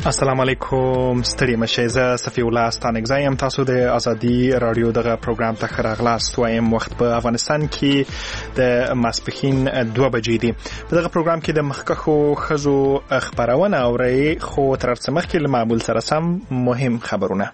السلام علیکم ستړي مشه زه صفی الله ستانګزای یم تاسو د ازادي رادیو دغه پروګرام ته خراغلاست وایم. وخت په افغانستان کې د ماسپښین 2 بجې دي. په دغه پروګرام کې د مخکخو خزو خبرونه اوري خو تر څه مخکې له معمول سره سم مهم خبرونه.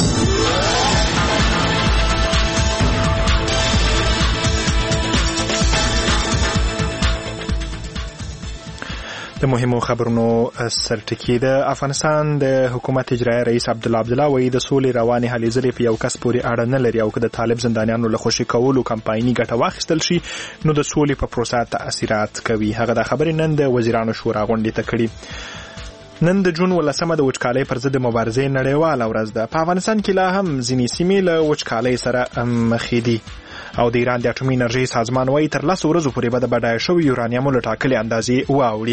د مهمو خبرونو سرټکی د افغانستان د حکومت اجرایی رئیس عبدالله وایي د سولې روانې هلې ځلې په یو کس پورې اړه نه لري او که د طالب زندانیانو له خوشي کولو کمپایني ګټه واخیستل شي نو د سولې په پروسه تاثیرات کوي. هغه د خبرې نن د وزیرانو شورا غونډې ته کړي. نن د جون 18 د وچکالۍ پر ضد مبارزې نړیواله ورځ ده. په افغانستان کې لا هم ځینې سیمې له وچکالۍ سره مخ دي او د ایران د اټومي انرژۍ سازمان وایي تر 10 ورځو پورې به د بډایه شوي یورانیمو له ټاکلې اندازې واوړي.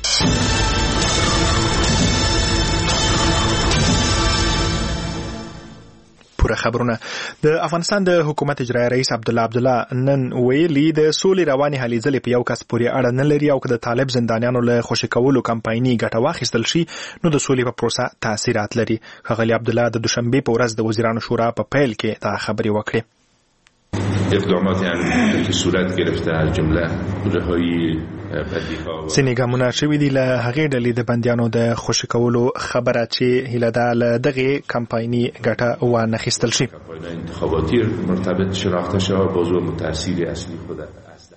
پوره خبرونه. د افغانستان د حکومت اجرایی رئیس عبدالله نن ویلي د سولې روانې هلې ځلې په یو کس پورې اړه نه لري او که د طالب زندانیانو له خوشي کولو کمپایني ګټه واخیستل شي نو د سولې په پروسه تاثیرات لري. ښاغلي عبدالله د دوشنبې په ورځ د وزیرانو شورا په پیل کې دا خبرې وکړې. اقداماتی هم که صورت گرفته از جمله رهایی بدیها ځینې ګامونه شوي دي له هغې ډلې د بندیانو د خوشي کولو خبره چې هیله ده له دغې کمپایني ګټه وانخیستل شي. انتخاباتی مرتبط شناخته شود موضوع تاثیر اصلی خود است.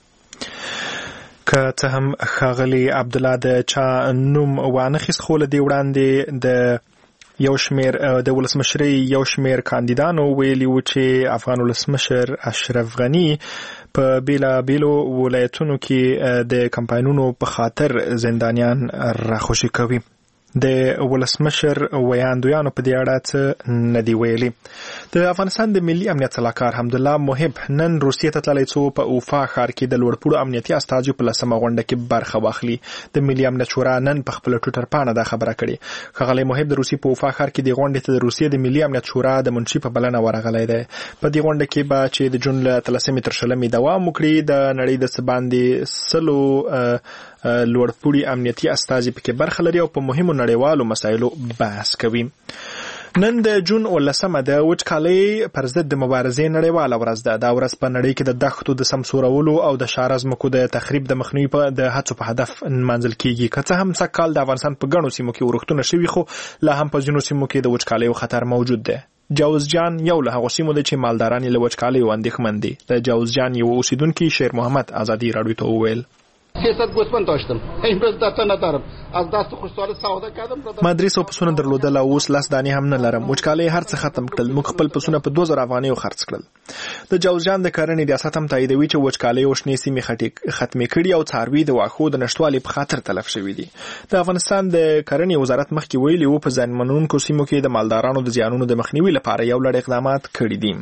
که څه هم ښاغلي عبدالله د چا نوم وانخیست خو له دې وړاندې د یو شمیر د ولسمشرۍ یو شمیر کاندیدانو ویلي و چې افغان ولسمشر اشرف غني په بیلابیلو ولایتونو کې د کمپاینونو په خاطر زندانیان راخوشي کوي. د ولسمشر ویاندویانو په دې اړه څه نه دی ویلي. د افغانستان د ملي امنیت سلاکار حمدالله محب نن روسیې ته تللی څو په اوفا ښار کې د لوړپوړو امنیتي استازیو په 10مه غونډه کې برخه واخلي. د ملي امنیت شورا نن په خپل ټویټر پاڼه دا خبره کړې. ښاغلی محب د روسیې په اوفا ښار کې د غونډې ته د روسیې د ملي امنیت شورا د منشي په بلنه ورغلی دی. په دې غونډه کې به چې د جون له 13 تر 20 دوام وکړي د نړۍ د څه باندې 100 لوړپوړي امنیتي استازي پکې برخه لري او په مهمو نړیوالو مسایلو بحث کوي. نن د جون 18 د وچکالۍ پر ضد د مبارزې نړیواله ورځ ده. دا ورځ په نړۍ کې د دښتو د سمسورولو او د شهر ځمکو د تخریب د مخنیوي په د هڅو په هدف نمانځل کیږي. که څه هم سږکال د افغانستان په ګڼو سیمو کې ورښتونه شوي خو لا هم په ځینو سیمو کې د وچکالۍ خطر موجود دی. جاوزجان یو له هغو سیمو دی چې مالداران یې له وچکالۍ اندېښمن دي. د جاوزجان یو اوسیدونکي شیر محمد ازادي راډیو ته وویل 300 گوسفند داشتم. امروز دتا ندارم. از دست خوشحال سودا کردم. ما 300 پسونه درلودل او اوس 10 دانې هم نه لرم. وچکالۍ هر څه ختم کړل. موږ خپل پسونه په 2000 افغانیو خرڅ کړل. د جاوزجان د کرنې ریاست هم تاییدوي چې وچکالۍ او شنې سیمې ختمې کړي او څاروي د واښو د نشټوالي په خاطر تلف شوي دي. د افغانستان د کرنې وزارت مخکې ویلي و په زیانمنونکو سیمو کې د مالدارانو د زیانونو د مخنیوي لپاره یو لړ اقدامات کړي دي.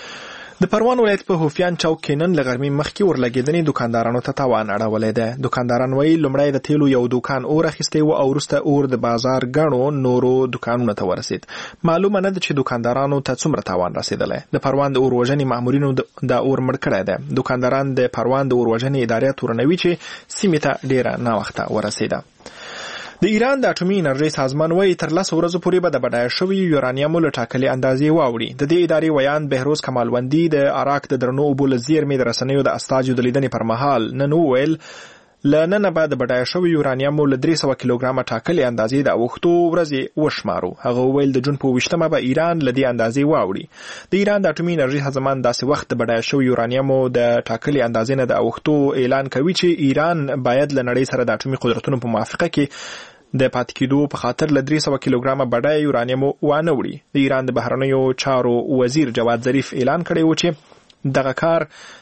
د پروان ولایت په هوفیان چوک کې نن له غرمې مخکې ورلګېدنې دکاندارانو ته تاوان اړولی دی. دکانداران وایي لومړی د تیلو یو دکان اور اخیستی و او وروسته اور د بازار ګڼو نورو دکانونو ته ورسید. معلومه نه ده چې دکاندارانو ته څومره تاوان رسېدلی. د پروان د اور وژنې مامورینو دا اور مړ کړی دی. دکانداران د پروان د اور وژنې ادارې تورنوي چې سیمې ته ډېره ناوخته ورسېده. د ایران د اټومي انرژۍ سازمان وایي تر 10 ورځو پورې به د بډایه شوي یورانیمو له ټاکلې اندازې واوړي. د دې ادارې ویان بهروز کمالوندي د عراق د درنو اوبو له زیرمې د رسنیو د استازیو د لیدنې پر مهال نن وویل له ننه به د بډایه شوي یورانیمو له 300 کیلوګرامه ټاکلې اندازې د اوښتو ورځې وشمارو. هغه وویل د جون په 20مه به ایران له دې اندازې واوړي. د ایران د اټومي انرژۍ سازمان داسې وخت د بډایه شوي یورانیمو د ټاکلې اندازې نه د اوښتو اعلان کوي چې ایران باید له نړۍ سره د اټومي قدرتونو په موافقه کې د پاتې کېدو په خاطر له 300 کیلوګرامه بډایه یورانیمو وانه وړي. د ایران د بهرنیو چارو وزیر جواد ظریف اعلان کړی و چې دغه کار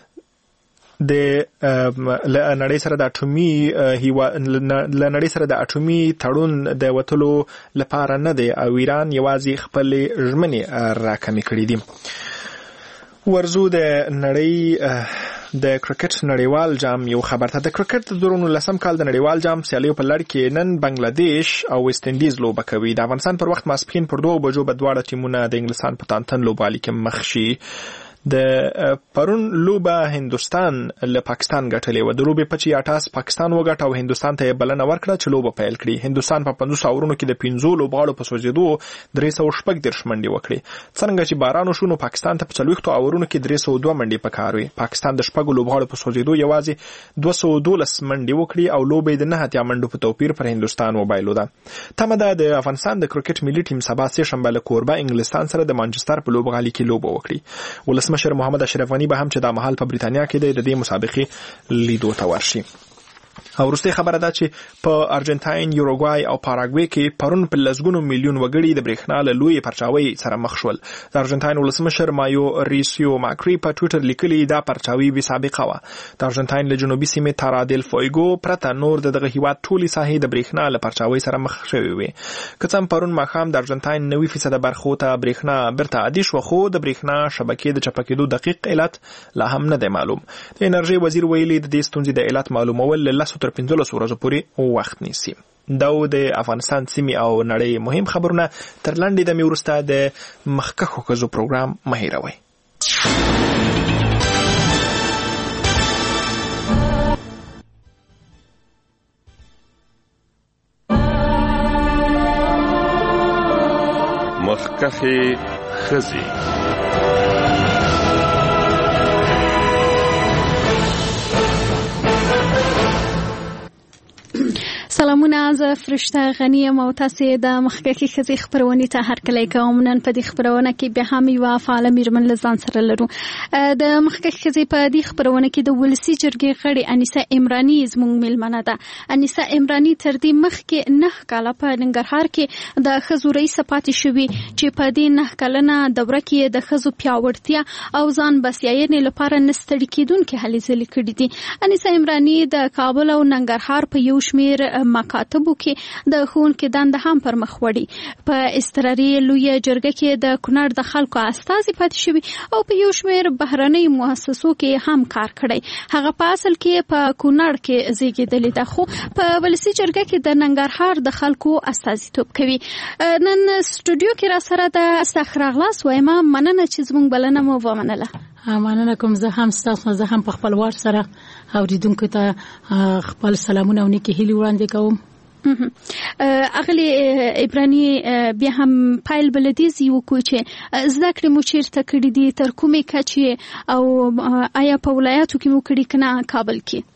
د نړۍ سره د اټومي تړون د وتلو لپاره نه دی او ایران یوازې خپل ژمنې راکمې کړې دي. ورزو د نړۍ د کرکټ نړیوال جام یو خبر ته. د کرکټ د 2019 کال د نړیوال جام سیالیو په لړ کې نن بنگلاديش او ویسټ انډیز لوبه کوي. د افغانستان پر وخت ماسپښین پر 2 بجو به دواړه ټیمونه د انګلستان په تانتن لوبالي کې مخ شي. د پرون لوبه هندستان له پاکستان ګټلې و. د لوبې په 86 پاکستان وګټ او هندستان ته بلنه ورکړه چې لوبه پیل کړي. هندستان په 500 اورونو کې د 15 لوبغاړو په سوځېدو 314 منډې وکړي. څنګه چې باران وشو نو پاکستان ته په 40 اورونو کې 302 منډې پکار وي. پاکستان د شپږ لوبغاړو په سوځېدو یوازې 212 منډې وکړي او لوبې د 9 منډو په توپیر پر هندستان وبایلوده. تمه ده د افغانستان د کرکټ ملي ټیم سبا سه شنبه له کوربه انګلستان سره د مانچستر په لوبغالي کې لوبه وکړي. ولسمشر محمد اشرف غنی به هم چې د محل په بریتانیا کې د دې مسابقې لیدو ته ورشي. او وروستي خبره ده چې په ارجنټاین، یوروګوای او پاراګوای کې پرون په لسګونو میلیون وګړي د برېښنا له لوی پرچاوي سره مخ شول. د ارجنټاین ولسمشر مایو ریسیو ماکری په ټوئیټر لیکلي دا پرچاوي بې سابقه وه. د ارجنټاین له جنوبي سیمې تارا دل فویګو پرته نور دغه هیواد ټولې ساحې د برېښنا له پرچاوي سره مخ شوې وې. که څه هم پرون ماښام د ارجنټاین 90% برخو ته برېښنا بیرته عادي شوه، خو د برېښنا شبکې د چپکېدو دقیق علت لا هم نه دی معلوم. د انرژي وزیر ویلي د دې ستونزې د علت معلومول له 10 تر 15 ورځو پورې وخت نیسي. دا د افغانستان سیمې او نړۍ مهم خبرونه. تر لنډې دمې وروسته د مخکښو ښځو پروګرام مه هېروئ. مخکښې ښځې. سلامونه، زه فرشته غنی یم او تاسو د مخکښې ښځې خبرونې ته هرکلی کوم. نن په دې خبرونه کې بیا هم یوه فعاله میرمن له ځان سره لرو. د مخکښې ښځې په دې خبرونه کې د ولسي جرګې غړې انیسه عمراني زموږ میلمنه ده. انیسه عمراني تر دې مخکې 9 کاله په ننګرهار کې د ښځو رئیسه پاتې شوې چې په دې 9 کلنه دوره کې د ښځو پیاوړتیا او ځان بسیاینې لپاره نه ستړي کېدونکې هلې ځلې کړي دي. انیسه عمراني د کابل او ننګرهار په یو شمېر مکاتبو کې د ښوونکي دنده هم پر مخ وړي. په اضطراري لویه جرګه کې د کونړ د خلکو استازي پاتې شوي او په یو شمېر بهرنۍ مؤسسو کې هم کار کړی. هغه په اصل کې په کونړ کې زیږېدلې ده، خو په ولسي جرګه کې د ننګرهار د خلکو استازیتوب کوي. نن سټوډیو کې را سره د استخر اغلاس وایم. مننه چې زموږ بلنه مو ومنله. مننه کوم. زه هم ستاسو زه هم په خپل وار سره اوریدونکو ته خپل سلامونه او نیکې هیلې وړاندې کوم. اغلی عبرانی بیا هم پایل بلدیزی وکړو چې زده کړې مو چیرته کړې دي، تر کومې کچې، او آیا په ولایاتو کې مو کړې که نه کابل کې؟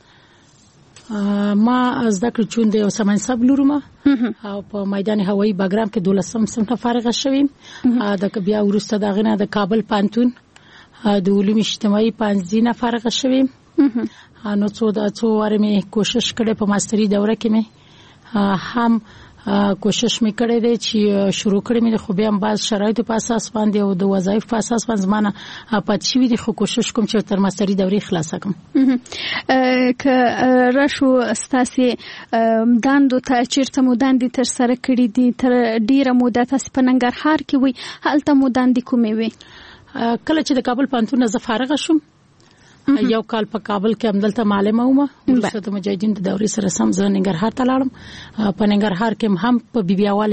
ما زده کړې چون د سمن صاحب لورم او په میدان هوایی باګرام کې 12 صنف فارغه شوم. د بیا وروسته د غنه د کابل پانتون د علوم اجتماعي 15 فارغه شوم. نو څو واره مې کوشش کړې په ماستری دوره کې مې هم کوشش مې کړې ده چې شروع کړې مې خو بیا هم باز شرایطو په اساس باندې او د وظایف په اساس باندې زمانه پاتې شوې دي، خو کوشش کوم چې تر ماستری دورې خلاص کړم. که راشو ستاسو داندو ته چیرته مو داندې تر سره کړې دي؟ تر ډیره موده تاسو په ننګرهار کې وي، هلته مو داندې کومې وي؟ کله چې د کابل پانتون نه فارغ شوم، یو کال په کابل کې همدلته معلمه وم. وروسته د مجاهدین د دورې سره سم زه ننګرهار ته لاړم. په ننګرهار کې هم په بیبیاواله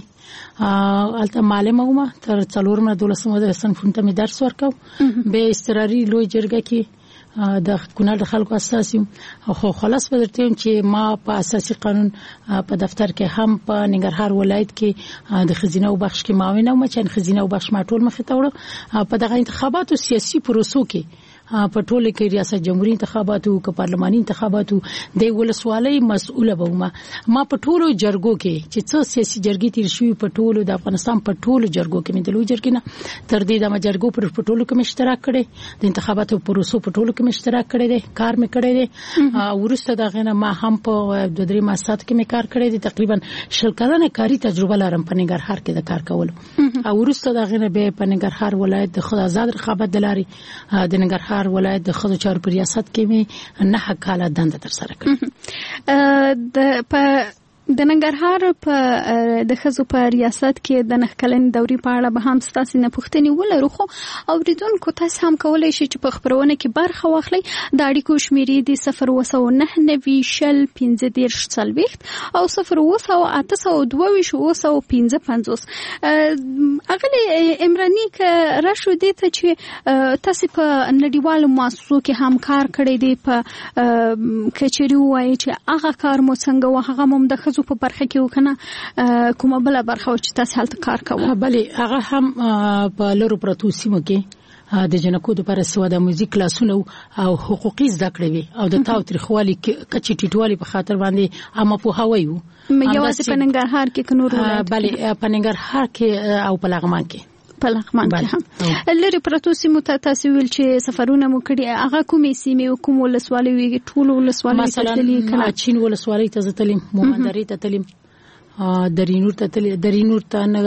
سکه الته معلمه وم. تر 4 نه 12 صنفونو ته مې درس ورکاو. به اضطراري لوی جرګه کې د کونړ د خلکو اساسي خو خلاص بدرته چې ما په اساسي قانون په دفتر کې هم په ننګرهار ولایت کې د خزینه او بخش کې معاون وم چې خزینه او بخش ما ټول مخې ته وړم. په دغه انتخاباتو سیاسي پروسو کې په ټوله کې ریاست جمهوریت انتخاباتو او پارلماني انتخاباتو د ولسوالۍ مسؤله وم. ما په ټولو جرګو کې چې څو سیاسي جرګې تیر شوي په ټولو د افغانستان په ټولو جرګو کې مې د لوی جرګې نه تر دې د جرګو پر ټولو کې اشتراک کړی. د انتخاباتو پروسو په ټولو کې اشتراک کړی دی، کار مې کړی دی. ورسته دا غنه ما هم په 2-3 ماسات کې مې کار کړی دی. تقریبا 10 کلنه کاری تجربه لرم په ننګرهار کې د کار کولو. ورسته دا غنه به په ننګرهار ولایت د خود آزاد رقابت دلاري د ننګرهار ولایت د خدو چارو په ریاست کې مې 9 کاله دنده تر سره کړې. د په د ننګرهار په د ښځو په ریاست کې د 9 کلنې دورې په اړه به هم ستاسو نه پوښتنې ولرو، خو اوریدونکو تاسو هم کولای شئ چې په خبرونه کې برخه واخلئ. د اړیکو شمیرې د 029901540 او 02822 اغلی عمرانی که راشو دي ته چې تاسو په نړیوالو مؤسسو کې هم کار کړی دی، په کچېري وایي چې هغه کار مو څنګه و، هغه مو د خزو په برخه کې وکنه کومه بل برخه چې تاسو هلته کار کوئ؟ بله، هغه هم په لرو پرتو سیمو کې د جنکو د پر سوا د موزیک کلاسونه او حقوقي زده کړې وي او د تاوتریخوالي کچې ټیټوالي په خاطر باندې اما په هوایو یوازې په ننګرهار کې کنور ولایت. بله، په ننګرهار کې او په لغمان کې هم لري پرتو سیمو ته تاسو ویل چې سفرونه مو کړی، هغه کومې سیمې کوم ولسوالۍ وي؟ ټول ولسوالۍ ته تللی کنه؟ چین ولسوالۍ ته تللی، مومندرې ته تللی، درینور ته تللی، درینور ته نه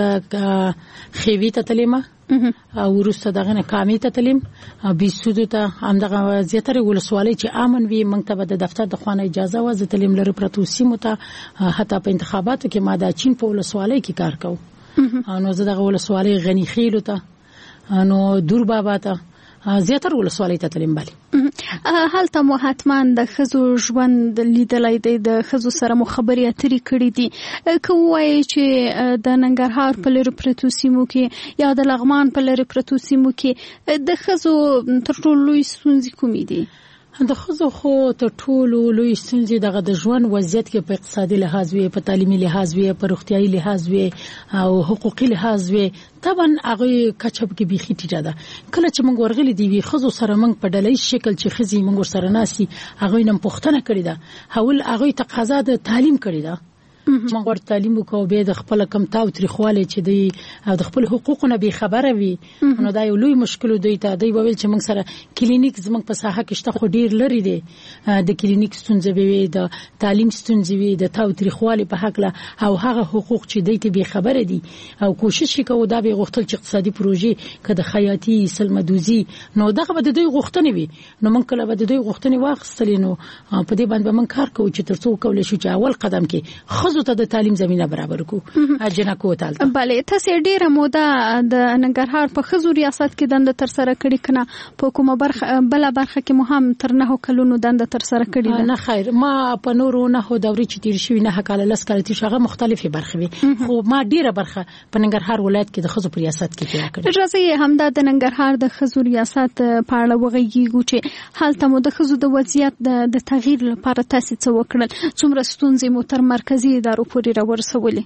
خېوي ته تللی ما او ورسته دغه نه کامې ته تلیم، بیسودو ته همدغه زیاتره ولسوالۍ چې امن وي موږ ته د دفتر د خوانه اجازه و زه تلیم لري پرتو سیمو ته. حتی په انتخاباتو کې ما د چین په ولسوالۍ کې کار کوم، نو زه دغه ولسوالۍ غنی خیلو ته نو دور بابا ته زیاتره ولسوالۍ ته تلیم. بله، هلته مو حتما د خزو ژوند لیدلای دی، د خزو سره مو خبرې اترې کړې دي. که وایي چې د ننګرهار په لري پرتو سیمو کې یا د لغمان په لري پرتو سیمو کې د خزو تر ټولو لوی ستونزې کومې دي؟ د خزو خو تر ټولو لوی ستونزې دغه د ژوند وضعیت کې په اقتصادي لحاظ وي، په تعلیمي لحاظ وي، په روغتيایي لحاظ وي او حقوقي لحاظ وي. طبعا هغه کچب کې بيخي ټیټه ده. کله چې موږ ورغلي دي وی خزو سره موږ په ډلې شکل چې خزي موږ سره ناسي، هغه نن پوښتنه کړې ده، حول هغه تقاضا د تعلیم کړې ده. موږ ور تعلیم وکاو به د خپل کم تاوتریخواله چې دی او د خپل حقوقونه به خبره وي، نو دا یو لوی مشکل دی. ته دی ویل چې موږ سره کلینیک زموږ په ساحه کې شته، خو ډیر لري دی د کلینیک ستونزې وي، د تعلیم ستونزې وي، د تاوتریخواله په حق له او هغه حقوق چې دی ته به خبره دي او کوشش وکاو دا به غوښتل چې اقتصادي پروژې کده خیاطي سلمدوزي نو دغه به د دوی غوښتنې وي، نو موږ کله به د دوی غوښتنې واخستلې، نو په دې باندې موږ کار کوو چې ترڅو کولای شو چې اول قدم کې ته د تعلیم زمينه برابر کو اجنکو تعالی. بله، تاسو ډیره موده د ننګرهار په خزو ریاست کې دند تر سره کړی کنه؟ په کومه برخه بل برخه کې مهم تر 9 کلونو دند تر سره کړی ده؟ نه خیر، ما په نورو نه دوري چې تیر شوی نه کال لس کال چې هغه مختلفه برخه وي، خو ما ډیره برخه په ننګرهار ولایت کې د خزو په ریاست کې کړی. راځي همدا د ننګرهار د خزو ریاست په اړه وغږیږو چې هلته مو د خزو د وضعیت د تغییر لپاره تاسو څه وکړل؟ څومره ستونزې مو تر مرکزی ادارو پورې راورسولې؟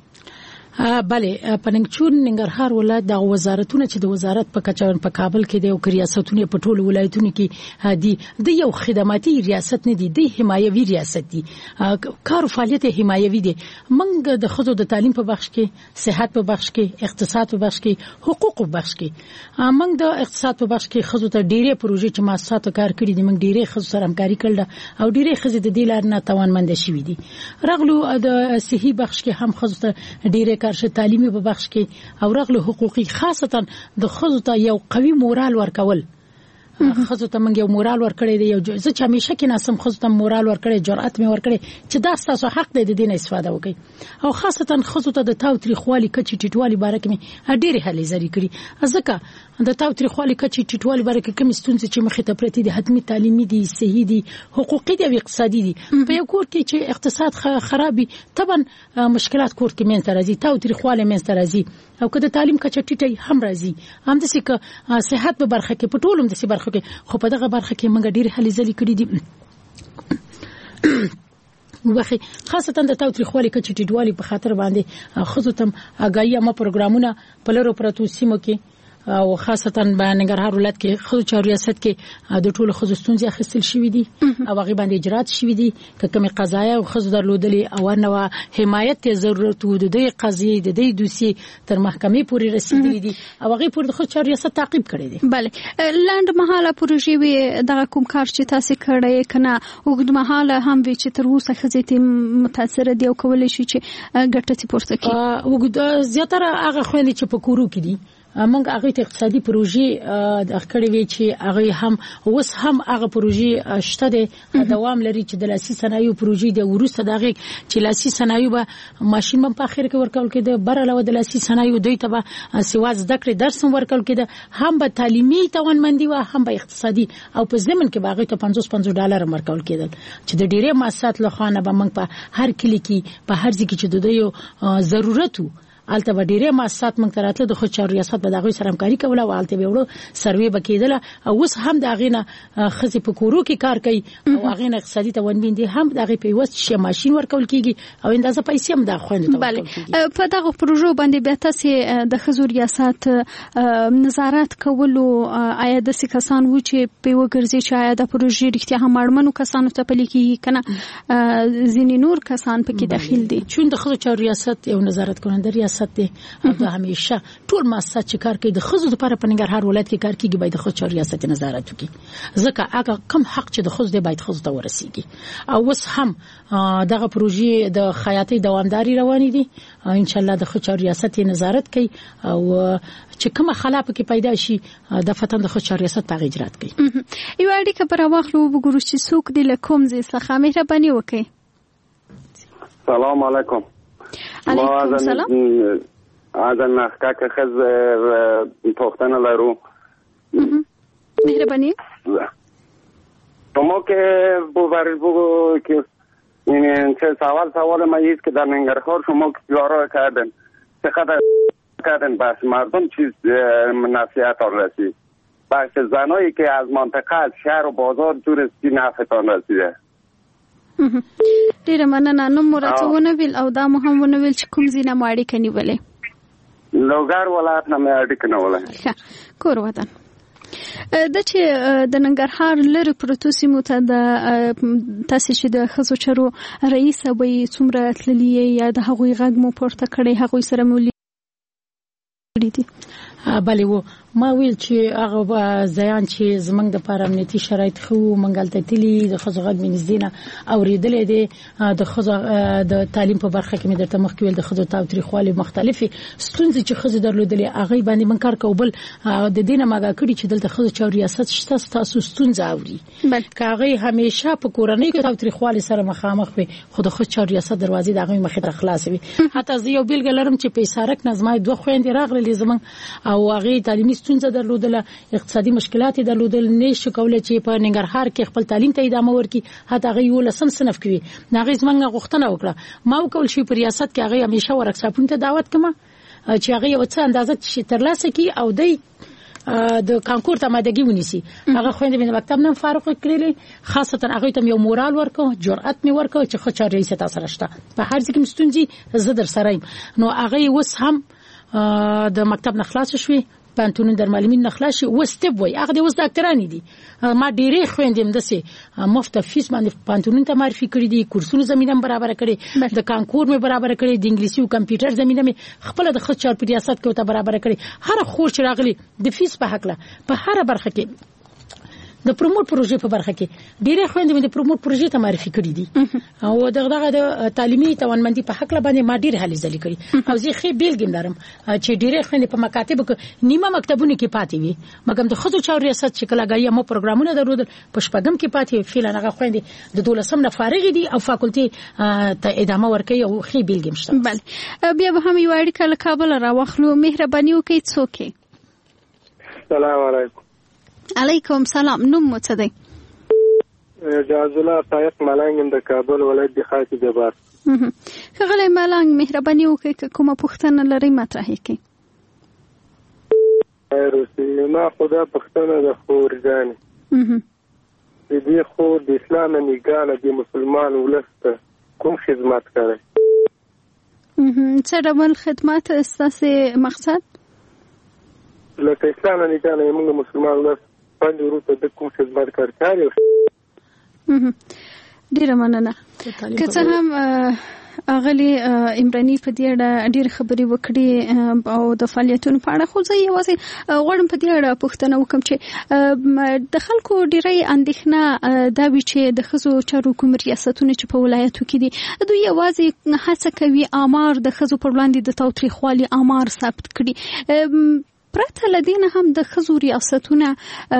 بله، په ننګرهار ولایت د وزارتونو چې د وزارت په کچاون په کابل کې د یو ریاستونو په ټولو ولایتونو کې دي، د یو خدماتي ریاست نه دي، د حمایوي ریاست دي، کار فعالیت حمایوي دي. موږ د خزو د تعلیم په بخش کې، صحت په بخش کې، اقتصاد په بخش کې، حقوق په بخش کې، موږ د اقتصاد په بخش کې خزو ته ډېرې پروژې چې مؤسساتو کار کړې دي، موږ ډېرې خزو سره همکاري کړل او ډېرې خزې د دې لار نه توانمند شوي دي. رغلو د صحي بخش کې هم خزو ته ډېرې کارشه، تعلیمي په بخش کې او رغلو حقوقي، خاصتا د خزو ته یو قوي مورال ورکول. خزو ته موږ یو مورال ورکړی دی، یو زه چې همیشه کې ناسم خزو ته مورال ورکړی، جرأت مې ورکړی چې دا تاسو حق دی د دې نه استفاده وکړي. او خاصتا خزو ته د تاوتریخوالي کچې ټیټوالي باره کې ډېرې هلې زری کړي، ځکه د تاوتریخوالي کچې ټیټوالي باره کې کوم ستونزې چې مخې ته پرتې دي، حتمي تعلیمي دي، صحي دي، حقوقي دي او اقتصادي دي. په یو کور کې چې اقتصاد خرابي، طبعا مشکلات کور کې منځ راځي، تاوتریخوالي منځ راځي، او که د تعلیم کچې ټیټه هم راځي، هم د سکه صحت په برخه کې، په ټولم د سي برخه کې، خو په دغه برخه کې موږ ډېر هلې ځلې کړې دي. وبخي خاصه د تاوتریخوالي کچې ټیټوالي په خاطر باندې خزو تم اگایي ما پروګرامونه په لرو پرتو سیمو کې او خاصه په ننګرهار ولایت کې خزو چارو ریاست کې د ټولو خزو ستونزې اخیستل شوې دي او هغه باندې اجرات شوې دي. کومه قضایا او خزو درلودلې او نو حمایت ته ضرورت وو، د دې قضیې د دې دوسي تر محکمې پورې رسیدلې دي او هغه پورې د خزو چارو ریاست تعقیب کړی دی. بله، لاند مهاله پروژې وي دغه کوم کار چې تاسو کړی کنه وګد مهاله هم وی چې تر اوسه خزې متاثر دي او کولای شي چې ګټه پورته کړي؟ وګد زیاتره هغه خويندې چې په کورو کې دي موږ هغه ته اقتصادي پروژې د کړې وی چې هغه هم اوس هم هغه پروژې شته د دوام لري چې د لاسي صنایعو پروژې د ورسته دغه چې لاسي صنایعو به ماشين په اخر کې ورکول کېده بر علاوه د لاسي صنایعو دوی ته به سیواز زده کړې درس ورکول کېده هم به تعلیمي توانمندي او هم به اقتصادي او په ضمن کې باغې ته $50 ورکول کېدل چې د ډېرې مؤسسات له خوا نه به موږ په هر کلی کې په هر ځای کې چې د دوی ضرورت الته به ډېرې مؤسسات موږ تراتله د خو چارو ریاست به دغه سره همکاري کوله او الته به وړو سروې بکیدله او اوس هم د غینه خزي په کورو کې کار کوي او غینه اقتصادي توانمند دي هم دغه پیوست شي ماشين ورکول کیږي او اندازه پیسې هم د خويندو ته ورکول کیږي په دغه پروژو باندې بیا تاسو د خزو ریاست نظارت کولو آیا د کسان و چې په وګرځي چې آیا د پروژې رښتیا هم اړمنو کسانو ته پلي کیږي کنه ځینې نور کسان پکې داخل دي چون د خزو چارو ریاست یو نظارت کننده ریاست دی او د همیشه ټول مؤسسات چې کار کوي د خزو لپاره په ننګرهار ولایت کې کار کوي باید د خزو چارو ریاست نظارت وکړي ځکه هغه کم حق چې د خزو دی باید خزو ته ورسیږي او اوس هم دغه پروژې د خیاطۍ دوامداري روانې دي ان شاء الله د خزو چارو ریاست نظارت کوي او چې کومه خلا پکې پیدا شي د فتن د خزو چارو ریاست په اجرات کوي یو اړیکه پر واخلو وګورو چې څوک دی له کوم ځای څخه مهرباني وکړئ سلام علیکم علیکم سلام از نخکه خز پختن لرو مهربانی شما که که این چه سوال ما است که در ننگرهار شما کارا کردن چقدر کردن بس مردم چیز نصیحت رسید بس زنایی که از منطقه از شهر و بازار دور است نفعتان رسیده ډیره مننه نو مراتبونه ویل او دا مهم ونویل چې کوم ځینه ماړی کني ولې لوګار ولایت نه مې اړیکه نه ولې کور وطن د چې د ننګرهار لری پروتو سیمو ته د تاسو چې د خزو چرو رئیس به څومره تللی یا د هغوی غږ مو پورته کړی هغوی سره مو لیدي بله و ما ویل چې هغه ځایان چې زمنګ د لپاره امنیتي شرایط خو منګلته تلی د خزو غږ منځدینه اوریدلې دي د خزو د تعلیم په برخه کې مې درته مخکې ویل د خزو تاوتریخوالي مختلفي ستونزې چې خزو درلودلې هغه باندې من کار کوبل د دینه ماګه کړی چې دلته خزو چارو ریاست شته تاسو ستونزه اوري کاغه همیشه په کورنۍ کې تاوتریخوالي سره مخامخ وي خو د خزو چارو ریاست دروازې دغه مخې ته خلاصوي حتی زه یو بیلګه لرم چې په سارک نظمای دوه خويندې راغلي زمنګ او هغه تعلیمي ستونزه درلودله اقتصادي مشکلات درلودل نشو کولای چې په ننګرهار کې خپل تعلیم ته ادامه ورکړي حتی هغه یو لسم صنف کې ناغې زمنګ غوښتنه وکړه ما وکول شي په ریاست کې هغه همیشه ورکشاپونه ته دعوت کما چې هغه یو څه اندازه چې ترلاسه کی او د کانکور ته مادګي ونیسي هغه خويندې د مکتب نن فارغ کړلې خاصتا هغه ته یو مورال ورکو جرأت می ورکو چې خو چاري رئیس تاسو راشته په هر ځکه مستونځي زه در سره نو هغه وس هم د مکتب نخلاص شوي پانتونن در معلمین نخلاصي وستب وای هغه د وس ډاکټرانی دي ما ډېرې خويندم دسه مفت فیس باندې پانتونن ته معرفي کړی دي کورسونه زمينه برابر کړي د کانکور مې برابر کړي د انګلیسي او کمپیوټر زمينه مې خپل د خود چار په ریاست کې ته برابر کړي هر خور چې راغلي د فیس په حق له په هر برخه کې د پروموټ پروژې په برخه کې ډېرې خويندې مې د پروموټ پروژې ته معرفي کړې دي او دغه د تعلیمي توانمندي په حق باندې ما ډېر هلي ځلې کړې او زه خې بیلګم لرم چې ډېرې خويندې په مکاتب کې نیمه مکتبونه کې پاتې وي مګم د خزو چارو ریاست چې کله غایا مو پروګرامونه درلودل په شپږم کې پاتې فعلا هغه خويندې د 12 نه فارغ دي او فاکولټي ته ادامه ورکوي او خې بیلګم شته بله بیا به هم یو اړیکه له کابل راوخلو مهرباني وکړئ څوک السلام علیکم علیکم سلام نوم مو څه دی جاز الله طایق ملنګ د کابل ولایت د خاص جبار خغلی ملنګ مهرباني وکړئ کومه پوښتنه لرئ مطرح کړئ ما خدا پښتنه د خورجان دې خور د اسلام نگاه د مسلمان ولسته کوم خدمت کوي څه ډول خدمات استاسه مقصد لکه اسلام نگاه نه موږ مسلمان ولس باندې ورته د کوم خدمت کار ډیره مننه که څه هم اغلی عمرانی په دې اړه ډیر خبرې وکړي او د فعالیتونو په اړه خو زه یوازې غواړم په دې اړه پوښتنه وکم چې د خلکو ډیری اندېښنه دا وی چې د خزو چارو کوم ریاستونه چې په ولایتو کې دي دوی یوازې هڅه کوي آمار د خزو پر وړاندې د تاوتریخوالي آمار ثبت کړي پرته لدین هم د خزو ریاستونه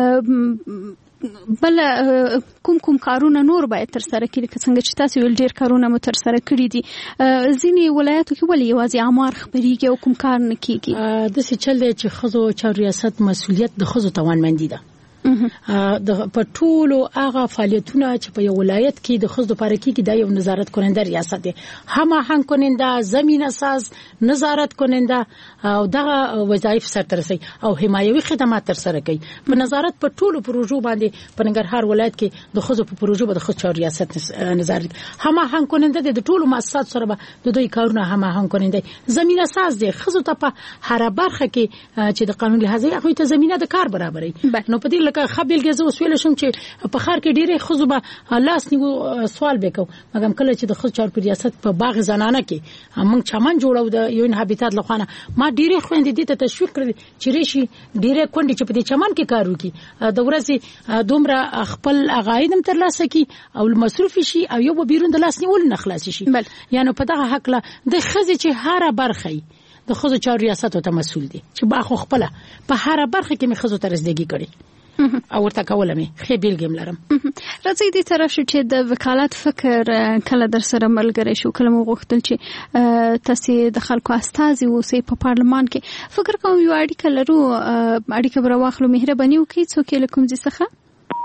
بل کوم کارونه نور باید تر سره کړي که څنګه چې تاسو ول ډیر کارونه مو تر سره کړی دي ځینې ولایتو کې ولې یوازې امر خبريږي او کوم کار نه کیږي د څه چل دی چې خزو چا ریاست مسولیت د خزو توانمندي ده د په ټولو هغه فعالیتونه چې په یو ولایت کې د خزو لپاره کېږي دا یو نظارت کننده ریاست دی هماهنګ کننده زمينه ساز نظارت کننده او دغه وظایف سرته رسي او حمایوي خدمات تر سره کوي په نظارت په ټولو پروژو باندې په ننګرهار ولایت کې د خزو په پروژو باندې خزو ریاست نظارت هماهنګ کننده د ټولو مؤسسات سره د دوی کارونه هماهنګ کننده زمينه ساز دی خزو ته په هر برخه کې چې د قانون لحاظ هغه ته زمينه د کار برابرې نو په دې لکه خپلګه زو وسویل شم چې په خار کې ډیره خزو به لاس نیو سوال وکاو مګم کله چې د خزو چار ریاست په باغ زنانه کې موږ چمن جوړو د یو هابیټات لخوانه ما ډیره خويندې دي ته تشویق کړې چې ریشي ډیره کونډې چې په دې چمن کې کار وکي د ورځې دومره خپل عقاید تر لاسه کی او مصروف شي او یو بیرون د لاس نیول نه خلاص شي یعنی په دغه حق له د خزې چې هر برخه د خزو چار ریاست ته مسول دي چې باخو خپل په هر برخه کې می خزو ترسدګي کړي او ورته کولمه خې بیلګم لرم راځي دې طرف چې د وکالت فکر کله در سره ملګری شو کله مو غوښتل چې تاسو د خلکو استازي اوسئ په پارلمان کې فکر کوم یو اړیکه لرو اړیکه بر واخلو مهرباني وکړئ څوک له کوم ځای څخه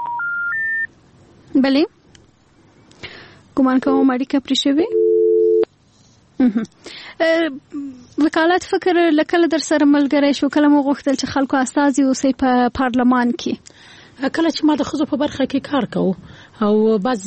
بلې ګمان کوم اړیکه پرې شوی وکالت فکر لکه در سره ملګری شو کله مو غوښتل چې خلکو استازي اوسئ په پارلمان کې کله چې ما د خزو په برخه کې کار کوم او بعض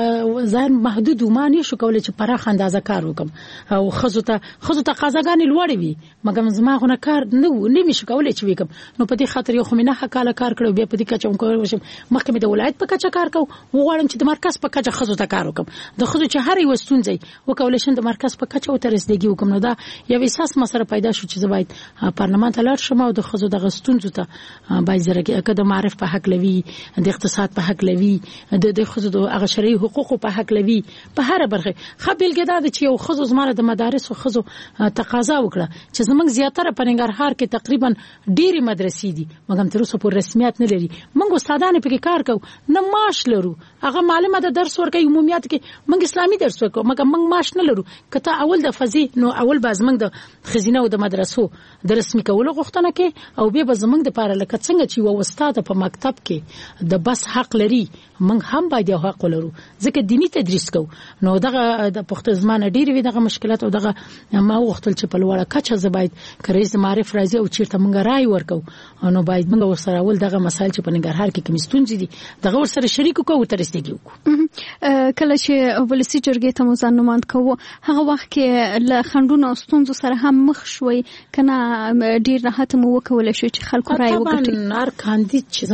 ځان محدود معنی شو کولای چې پراخ اندازه کار وکم او خزو ته قزاګانی لوړې وي مګم زما غو نه کار نه مې شو کولای چې وکم نو په دې خاطر یو خو مینه حقاله کار کړو بیا په دې کچم کوم مخکې د ولایت په کچه کار کوم وغواړم چې د مرکز په کچه خزو ته کار وکم د خزو چې هر یو ستونزې وکولای شم د مرکز په کچه او ترسدګي وکم نو دا یو احساس ما سره پیدا شو چې زه باید پارلمان ته لاړ شم او د خزو د غستونزو ته باید زره کې د معرف په حق لوي د اقتصاد په حق لوي د خزو د هغه شرعي حقوق په حق لوي په هر برخه خپلګه دا چې یو خزو زماره د مدارس او خزو تقاضا وکړه چې زمونږ زیاتره په ننګرهار کې تقریبا ډېری مدرسې دي مګم تر اوسه په رسمیت نه لري موږ استادانه په کار کوو نه معاش لرو هغه معلومه د درس ورکوي عمومیت کې موږ اسلامي درس ورکوو مګم موږ معاش نه لرو کته اول د فزي نو اول باز موږ د خزینه او د مدرسو د رسمي کولو غوښتنه کې او به زمونږ د پاره لکه څنګه چې و استاد په مکتب کې د بس حق لري موږ هم باید حق ولرو ځکه دینی تدریس کو نو دغه د پښتو زمانه ډیر وی دغه مشکلات او دغه ما وختل چې په لوړه کچه زباید کریز معرف راځي او چیرته موږ رائے ورکو نو باید موږ ورسره ول دغه مسایل چې په ننګرهار کې کمیستونځ دي دغه ورسره شریک کو او ترستګي وکړو کله چې ولسی جرګې ته مو ځانوماند کوو هغه وخت کې له خندونو ستونزو سره هم مخ شوي کنه ډیر راحت مو وکول شو چې خلکو رائے وکړي نار کاندید چې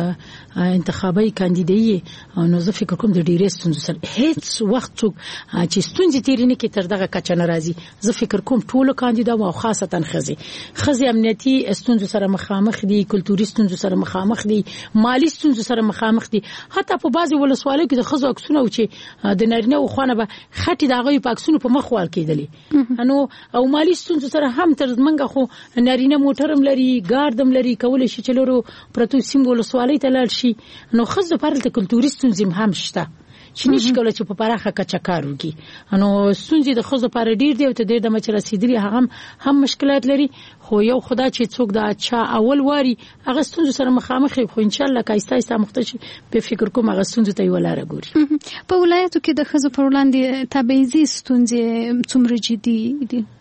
ځان انتخابي کاندیدای نو زه فکر کوم د ډیرې ستونزو سره هیڅ وخت چې ستونزې تیرینه کې تر دغه کچه ناراضي زه فکر کوم ټول کاندیدان او خاصتا خزي امنیتي ستونزو سره مخامخ دي کلتوري ستونزو سره مخامخ دي مالی ستونزو سره مخامخ دي حتی په بعضي ولسوالۍ کې د خزو عکسونه او چې د نارینه او خوانه به خټي دغه په عکسونو په مخ وال کېدلې نو او مالی ستونزو سره هم تر منګه خو نارینه موټرم لري ګاردم لري کولای شي چې لرو پرتو سیم ولسوالۍ ته لاړ شي نو خزو پر د کلتوري ستونزې هم شته چې نشي کولای چې په پراخه کچه کار وکړي نو ستونزې د خزو پر ډیر دی او ته ډیر د مچ رسیدلی هم مشکلات لري خو یو خدا چې څوک دا چا اول واري هغه ستونزې سره مخامخ خو ان شاء الله کایسته مختشي په فکر کوم هغه ستونزې ته ولاره ګوري په ولایتو کې د خزو پر وړاندې تبعیضي ستونزې څومره جدي دي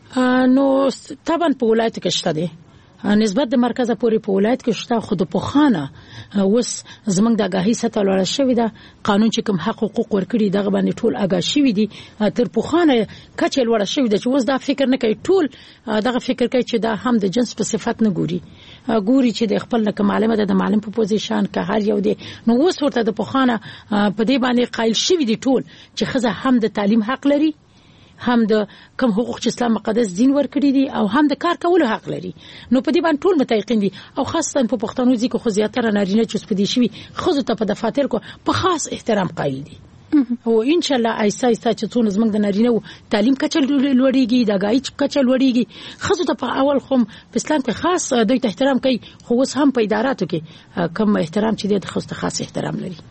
نو طبعا په ولایت کې شته دي نسبت د مرکز پورې په ولایت کې شته خود په خانه اوس زمنګ د آگاهی سطح لوړ شوې ده قانون چې کوم حق حقوق ورکړي دغه باندې ټول آگاه شوي دي تر په خانه کچه لوړ شوې ده چې اوس دا فکر نه کوي ټول دغه فکر کوي چې دا هم د جنس په صفت نه ګوري چې د خپل نه معلومه ده د معلم په پوزیشن که هر یو دی نو اوس ورته د په خانه په دې باندې قایل شوي دي ټول چې خزه هم د تعلیم حق لري هم د کوم حقوق چې اسلام مقدس دین ورکړي دي او هم د کار کولو حق لري نو په دې باندې ټول متفقین دي او خاصتا په پښتنو ځکه خو زیاتره نارینه چې سپدي شي خو ته په دفاتر کو په خاص احترام قایل دي او ان شاء الله ایسا ایسا چې څونه زمنګ د نارینه تعلیم کچل لوړیږي د غایچ کچل لوړیږي خزو ته په اول خو په اسلام کې خاص دوی ته احترام کوي خو اوس هم په اداراتو کې کم احترام چې د خصوص خاص احترام لري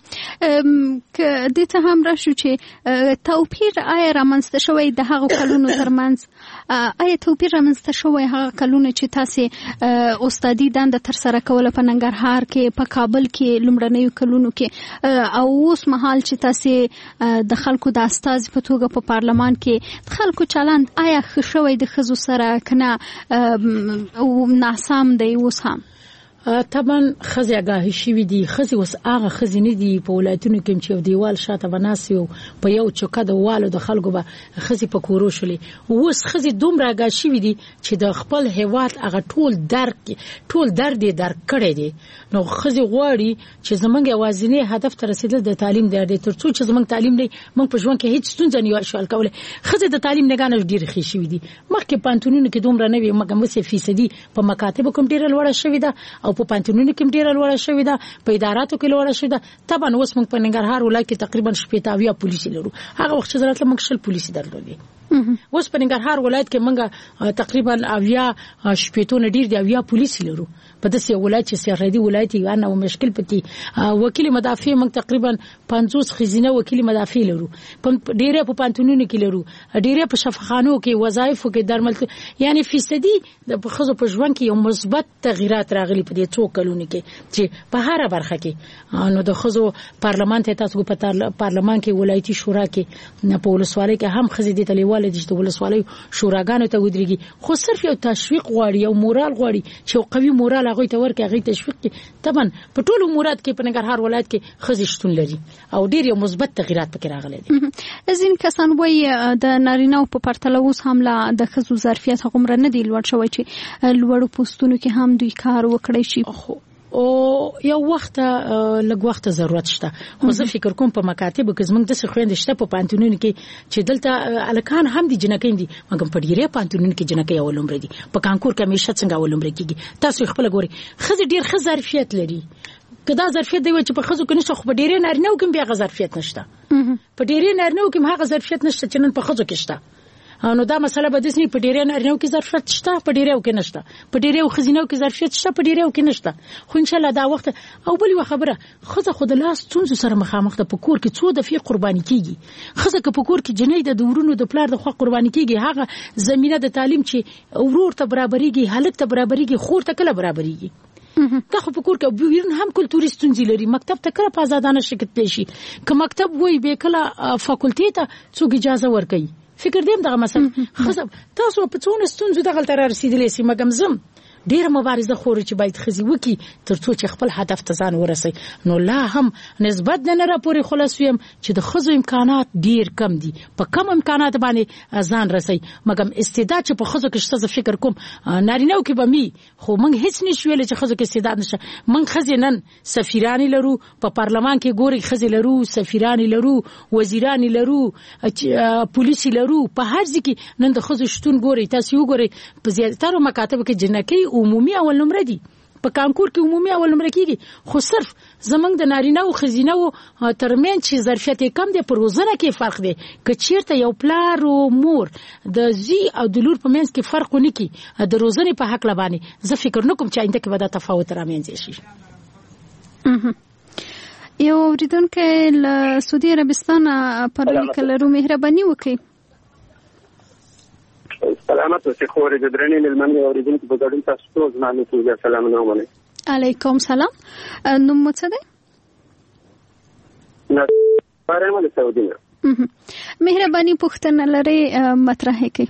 ک د ته هم راشو چې توپیر آیا رامنځته شوی د هغه کلونو ترمنځ آیا توپیر رامنځته شوی هغه کلونو چې تاسو استادي دنده تر سره کوله په ننګرهار کې په کابل کې لومړنیو کلونو کې او اوس مهال چې تاسو د خلکو د استاذ په توګه په پارلمان کې د خلکو چلند آیا ښه شوی د ښځو سره کنه او ناسم دی اوس هم طبعا خزي آگاهي شوی دي خزي وس هغه خزي نه دي په ولایتونو کې چې دیوال شاته وناسیو په یو چوکه د والو د خلکو به خزي په کورو شلې وس خزي دومره آگاه شوی دي چې د خپل هیواد هغه ټول درد درک کړي دي نو خزي غواړي چې زمونږ اوازینه هدف ته رسیدل د تعلیم دی ترڅو چې زمونږ تعلیم نه موږ په ژوند کې هیڅ ستونزه نه شول کوله خزي د تعلیم نه غانې ډیر خې شوی دي مخکې پانتونونو کې دومره نه وي مګر مې فیصدي په مکاتب کوم ډیر لوړه شوی ده او په پانتونونو کې ډیره لوړه شوې ده په اداراتو کې لوړه شوې ده طبعا اوس موږ په ننګرهار ولایت کې تقریبا 80 پولیس لرو هغه وخت چې زراعت موږ شل پولیس درلودي اوس په ننګرهار ولایت کې موږ تقریبا 80 ډیر دی 80 پولیس لرو په داسې ولایت چې سرحدي ولایت یې نه مشکل پتی وکیل مدافع موږ تقریبا 50 خزینه وکیل مدافع لرو په ډیره په پانتونونو کې لرو ډیره په شفاخانو کې وظایفو کې درمل یعنی فیصدي د خزو په ژوند کې یو مثبت تغیرات راغلي په دې څو کلونو کې چې په هر برخه کې نو د خزو پارلمان ته تاسو په پارلمان کې ولایتي شورا کې په ولسوالۍ کې هم خزي دي تلیواله د ولسوالۍ شوراګانو ته ودرېږي خو صرف یو تشویق غواړي او مورال غواړي چې قوي مورال هغه ته ورکړي هغه تشویق کې طبعا په ټولو امورات کې په ننګرهار ولایت کې خزي شتون لري او ډیر یو مثبت تغیرات پکې راغلي دي ځین کسان وایي د نارینه په پرتله اوس هم لا د خزو ظرفیت هغومره نه دی لوړ شوی چې لوړو پوسټونو کې هم دوی کار وکړي شي او یو وخت لږ وخت ضرورت شته خو زه فکر کوم په مکاتب کې زمونږ د خويندې شته په پانتونونو کې چې دلته الکان هم دي جنکې دي مګم په ډیره پانتونونو کې جنکې اولم دي په کانکور کې همیشه څنګه اولم کېږي تاسو خپل ګوري خزه ډیر ظرفیت لري کدا ظرفیت دی چې په خزو کې نشته خو په ډیره نارینه کې بیا ظرفیت نشته په ډیره نارینه کې هغه ظرفیت نشته چې نن په خزو کې شته نو دا مسله به د سنې په ډیره نارینه کې ظرفیت شته په ډیره کې نشته په ډیره خزینه کې ظرفیت شته په ډیره کې نشته خو ان شاء الله دا وخت او بل یو خبره خزه خود لاس څونځ سره مخامخ ده په کور کې څو د فی قرباني کیږي خزه که په کور کې جنې د دورونو د پلار د خو قرباني کیږي هغه زمينه د تعلیم چې ورور ته برابرېږي هلک ته برابرېږي خور ته کله برابرېږي دا خو په کور کې بیرون هم کلتوري ستونزې لري مکتب ته کله په آزادانه شکل پېشي که مکتب وای به کله فاکولټي ته څوک اجازه ورکړي فکر دیم دغه مثلا خصب تاسو په څونه ستونزو دغه تر رسیدلې سي مګم زم ډیر مبارزه خوري چې باید خزي وکي ترڅو چې خپل هدف ته ځان ورسي نو لا هم نسبت نه را پوري خلاص ويم چې د خزو امکانات ډیر کم دي په کم امکانات باندې ځان رسي مګم استعداد چې په خزو کې شته فکر کوم نارینه کې به می خو موږ هیڅ نشو ویل چې خزو کې استعداد نشه موږ خزینن سفیرانی لرو په پارلمان کې ګوري خزي لرو سفیرانی لرو وزیرانی لرو پولیس لرو په هر ځکه نن د خزو شتون ګوري تاسو وګوري په زیاتره مکاتب کې جنکې عمومي اول نمبر دي په کانکور کې عمومي اول نمبر کېږي خو صرف زمنګ د نارینه او خزینه او ترمن چې ظرفیت کم دی پر روزنه کې فرق دی که چیرته یو پلار او مور د زی او د لور په منځ کې فرق ونه کی د روزنه په حق لبانی زه فکر نکوم چې آینده کې به دا تفاوت رامنځ شي یو ورېدونکو له سعودي عربستان پر لیکلو مهرباني وکړئ سلامت اوسئ خو د درنې ملمنې اوریدونکو په ګډون تاسو ټول زمانه ته سلام نه ومنئ علیکم سلام نوم مو څه دی نه پاره مله سعودي مهرباني پوښتنه لري مطرح کړئ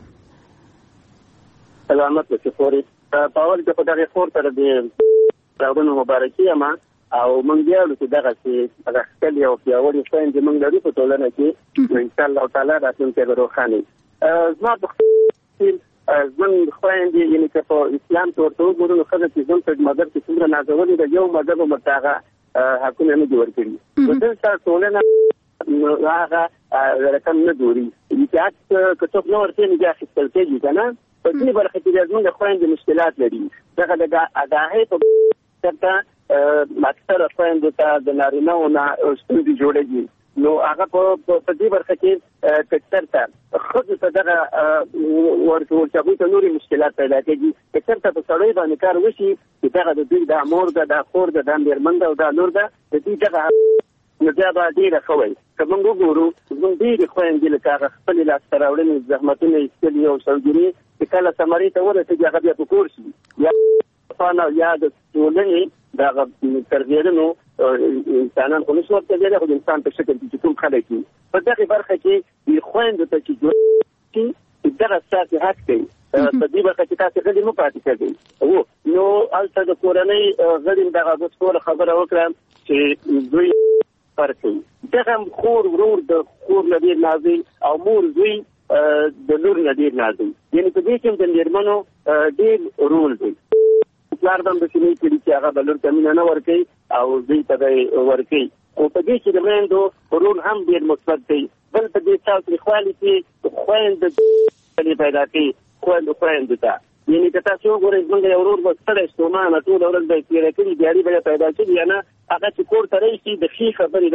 سلامت اوسئ خو په اول کې په دغه خور تر دې راوړنو مبارکي ما او مونږ بیا له دغه چې هغه خپل یو پیاوړی څنګه مونږ لري په ټولنه کې ان شاء الله تعالی راتلونکي به روښانه زما د ځن خويندې یعنی چې په اسلام ته ورته خزه چې زم په مدر کې څومره نازولې د یو مذهب مرتاغه حکومت نه جوړ کړی ودل سره ټولنه هغه رقم نه دوری چې کڅوک نو ورته نه ځي خپل کېږي کنه په دې برخه کې زموږ د خويندې مشکلات لري دغه د اګاهي په څرته اکثر خويندې ته د نارینه او ستونزې جوړېږي نو هغه په دې برخه کې تکثر ته خود ته دغه ورته ته نوري مشکلات پیدا کېږي تکثر ته په سړی باندې کار وشي چې دغه د دوی د امور د خور د میرمن او د نور د دې دغه نو بیا به ډېره ښه وي که موږ وګورو زموږ ډېرې خویندې لکه هغه خپلې لاسته راوړنې زحمتونه ایستلي او سوجري چې کله ثمرې ته ورسېږي هغه بیا په کور شي یا د ټولنې دغه تربیرنو انسانان خو نشو ورته خو د انسان په شکل کې کوم خلک دي په دغه برخه کې د خویندو ته چې دغه ستاسو حق دی په دې برخه کې تاسو غوډي مو پاتې کړئ نو البته د کورنۍ غړي دغه د ټول خبره وکړم چې دوی فرقي دغه خور ورور د خور نظیر نازي او مور زوی د لور نظیر نازي یعنی په دې کې د میرمنو ډېر رول دی پلار باندې چې کلی چې هغه بلور کمینه نه ورکي او دوی ته ورکي او په دې کې د مېندو رول هم ډېر مثبت دی بل په دې تاسو خپل کې خويند پیدا کوي خويند ته یعنی که تاسو وګورئ موږ یو ورور وستړی ستومانه ټول ورځ به تېره کړي دیاري به پیدا کړي یا نه هغه چې کور ته راشي د ښې خبرې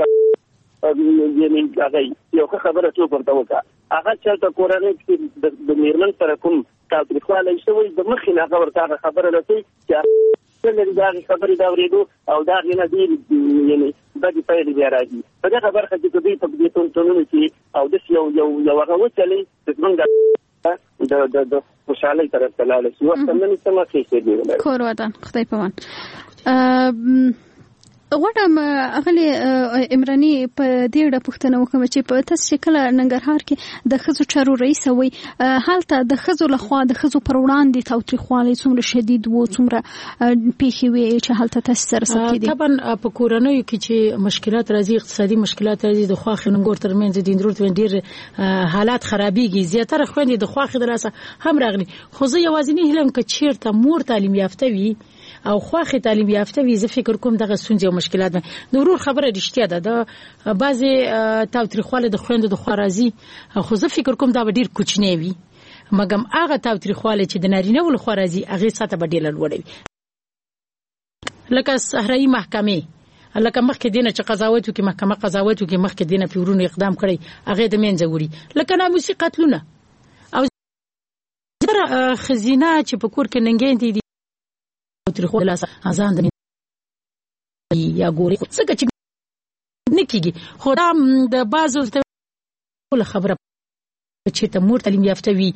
یعنی هغه یو ښه خبره څوک ورته وکړه هغه چېرته کورنۍ کې د میرمن سره کوم تاوتریخوالی شوی د مخکې نه هغه ورته هغه خبره رسوي چې څنګه د هغې خبرې د اورېدو او د هغې نه ډېرې یعنی بدې پیلې بیا راځي په دغه برخه کې که دوی په دې ټولنو کې او داسې یو هغه وچلي چې زموږ د خوشحالۍ طرف ته لاړه شي وخت هم نه سمه کېږي کور ودان خدای پامان غواړم اغلی عمراني په دې اړه پوښتنه وکړم چې په تاسو چې کله ننګرهار کې د ښځو چارو رئیس وي هلته د ښځو لخوا د ښځو پر وړاندې تاوتریخوالی څومره شدید و څومره پیښې وي چې هلته تاسو سره ثبت کړي طبعا په کورنیو کې چې مشکلات راځي اقتصادي مشکلات راځي د خواخې ننګور ترمنځ د اندرو ډېر حالات خرابېږي زیاتره خويندې د خواخې دراسه هم راغلي خو زه یوازینی هلم که چیرته مور تعلیم یافته وي او خواخې تعلیم یافته وي زه فکر کوم دغه ستونزې او مشکلات د ورور خبره رښتیا ده د بعضي تاوتریخواله د خويندو د خوا راځي خو زه فکر کوم دا به ډیر کوچنی وي مګم هغه تاوتریخواله چې د نارینه ول خوا راځي هغه ساته به ډیر لوړ وي لکه صحرایي محکمه لکه مخکې دینه چې قضاوت وکي محکمه قضاوت وکي مخکې دینه پیورونو اقدام کړي هغه د منځه وړي لکه ناموسي قتلونه او خزینه چې په کور کې ننګې دي تاریخ ولا ازان د یا ګوري څنګه چې نکېږي خو دا د بازو خبره چې ته مور تعلیم یافته وي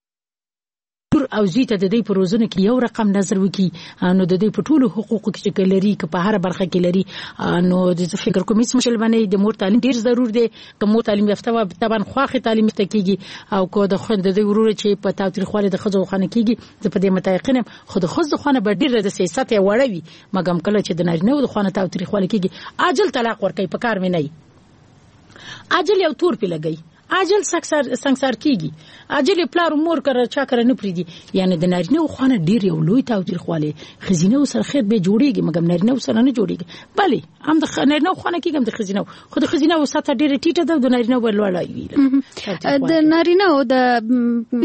او زوی ته د دې په روزنه کې یو رقم نظر وکي نو د دې په ټولو حقوقو کې چې لري که په هر برخه کې لري نو د فکر کوم هیڅ مشکل باندې د مور تعلیم ډیر ضرور دی که مور تعلیم یافته و طبعا خواخې تعلیم یافته کیږي او کو د خوند د ورور چې په تاوتریخواله د خځو خانه کیږي د په دې متایقنم خو د خځو خانه به ډیر د سیاست وړوي مګم کله چې د نارینه د خانه تاوتریخواله کیږي عاجل طلاق ورکړي په کار مې نه عاجل یو تور په لګي عاجل سنگسار کیږي عاجل پلار مور کړه چا کړه نه پریدي یعنی د نارینه خو نه ډیر یو لوی تاوتریخواله خزینه سره خیر به جوړیږي مګم نارینه سره نه جوړیږي بلې هم د نارینه خو نه کیږي د خزینه خو د خزینه وساته ډیر ټیټه ده د نارینه ولوړای وی د نارینه او د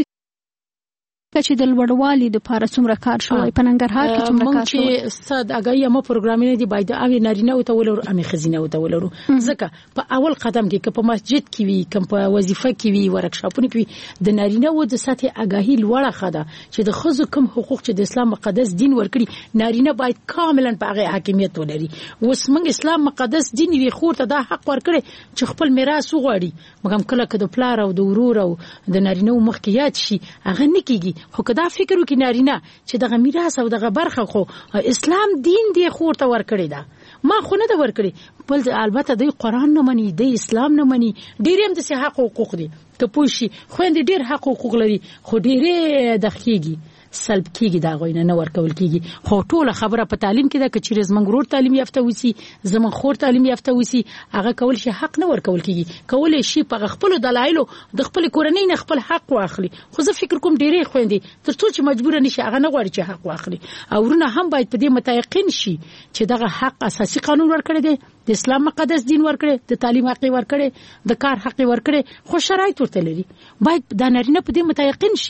چې د لوړوالي د لپاره څومره کار شوی په ننګرهار کې څومره کار شوی چې صد اگه یم پروګرامونه دی باید اوی نارینه او ته ولور امي خزینه او ته ولورو ځکه په اول قدم کې په مسجد کې وی کم په وظیفه کې وی ورکشاپونه کې وی د نارینه او د سطح اگاهي لوړه خده چې د خزو کم حقوق چې د اسلام مقدس دین ورکړي نارینه باید کاملا په هغه حاکمیت ولري اوس موږ اسلام مقدس دین وی خور ته دا حق ورکړي چې خپل میراث وغواړي مګم کله کده پلار او د ورور او د نارینه مخکیات شي هغه نکېږي خو کدا فکر وکړي نارینه چې دغه میراث او دغه برخه خو اسلام دین دی خور ته ورکړي دا ما خو نه دا ورکړي بل البته د قرآن نه مني د اسلام نه مني ډیر هم د حق حقوق دي که پوښي خويندې ډیر حق حقوق لري خو ډیره دخیږي سلب کیږي دا غوینه نه ورکول کیږي خو ټول خبره په تعلیم کې ده چې زمنګرور تعلیم یافته وسی زمن خور تعلیم یافته وسی هغه کول شي حق نه ورکول کیږي کول شي په خپل دلایلو د خپل کورنۍ نه خپل حق واخلي خو زه فکر کوم ډیره خويندې ترڅو چې مجبور نشي هغه نه غواړي چې حق واخلي او ورونه هم باید په دې متيقن شي چې دغه حق اساسي قانون ورکړي دی د اسلام مقدس دین ورکړي د تعلیم حق ورکړي د کار حق ورکړي خو شرایط ورته لري باید د نارینه په دې متيقن شي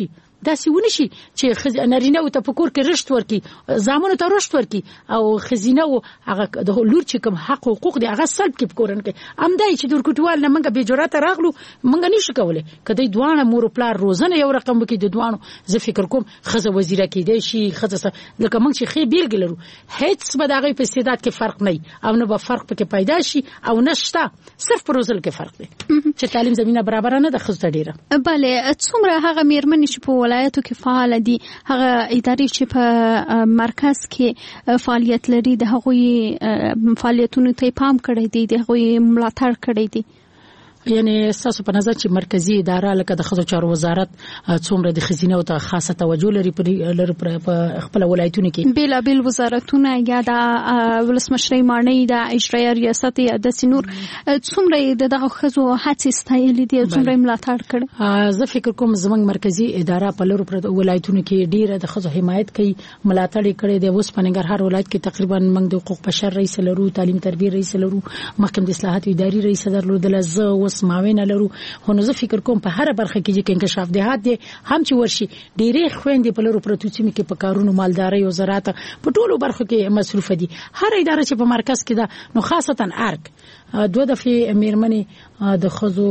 داسې ونشي چې نارینه او ته پکور کې رشت ورکی زامنو ته رشت ورکی او خزینه او هغه د لور چې کوم حق او حقوق دی هغه سلب کې پکورن کې امدای چې درکټوال نه منګه به جرأت راغلو منګه نشو کولای کدی دوانه مور پلار روزنه یو رقم کې د دوانو زه فکر کوم خزه وزیره کېدای شي خزه لکه موږ چې خې بیلګ لرو هیڅ به دغه په استعداد کې فرق نه او نه به فرق پکې پیدا شي او نشته صرف پروزل کې فرق دی چې تعلیم زمينه برابر نه د خزه ډیره بله څومره هغه میرمنې چې په ولایتو کې فعال دي هغه ادارې چې په مرکز کې فعالیت لري د هغوی فعالیتونو ته پام کړی دی د هغوی ملاتړ کړی دی یعنی تاسو په نظر چې مرکزی اداره لکه د ښځو چارو وزارت څومره د خزینه او ته خاصه توجه لري په خپل ولایتونو کې بیلابل وزارتونه یا د ولسمشری مانی د اجرایي ریاست یا د سنور څومره دغه ښځو هڅې ستایلې دي څومره ملاتړ کړي زه فکر کوم زموږ مرکزی اداره په لورو پر ولایتونو کې ډیره د ښځو حمایت کوي ملاتړ کړي د اوس په ننګرهار ولایت کې تقریبا موږ د حقوق بشر رئیس لرو تعلیم تربیه رئیس لرو محکمه د اصلاحات اداري رئیس درلودل زه سماوینه لرو خو نو زه فکر کوم په هر برخه کې چې انکشاف دهات دي هم چې ورشي ډېرې خويندې په لورو پروتوسیمي کې په کارونو مالداري او زراعت په ټولو برخو کې مصروف دي هر اداره چې په مرکز کې ده نو خاصتا ارګ دوه دفعه میرمنې د خزو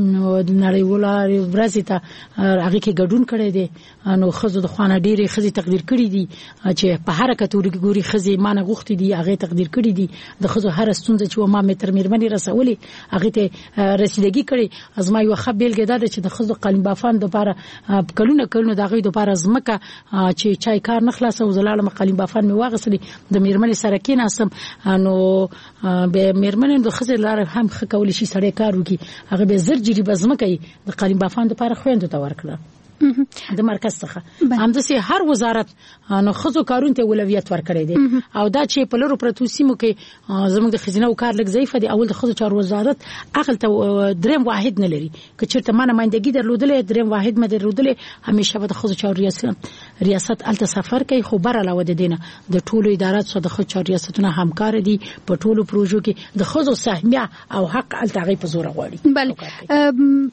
نړیواله ورځ ته هغه کې ګډون کړي دي نو خزو د خوانه ډېرې خزي تقدیر کړي دي چې په هر کتوري کې ګوري خزي مانه غوښتي دي هغه تقدیر کړي دي د خزو هر ستونزه چې ما متر میرمنې رسولي هغه ته رسیدګي کړي ازما یو خبرګه ده چې د خزو قالین بافان د لپاره کلونه د غي د لپاره زمکه چې چای کار نه خلاص او زلاله قالین بافان می واغسلي د میرمنې سره کې ناسم نو به میرمنې د خزو لار هم خکول شي سړی کار وکي هغه به زر جری بزمکه د قالین بافان د لپاره خويندو ته ورکړه د مرکز څخه هم د سي هر وزارت نو خزو کارون ته اولویت ورکړي دي او دا چې په لورو پروتوسیمو کې زموږ د خزینه او کار لګ ضعیف دي اول د خزو چار وزارت عقل ته دریم واحد نه لري که چیرته مانه ماندګي درلودلې دریم واحد مې درلودلې همیشه به د خزو چار ریاست الته سفر کوي خو بر علاوه د دینه د ټولو ادارات سره د خزو چار ریاستونه همکار دي په ټولو پروژو کې د خزو سهمیه او حق الته غي په زور غواړي بل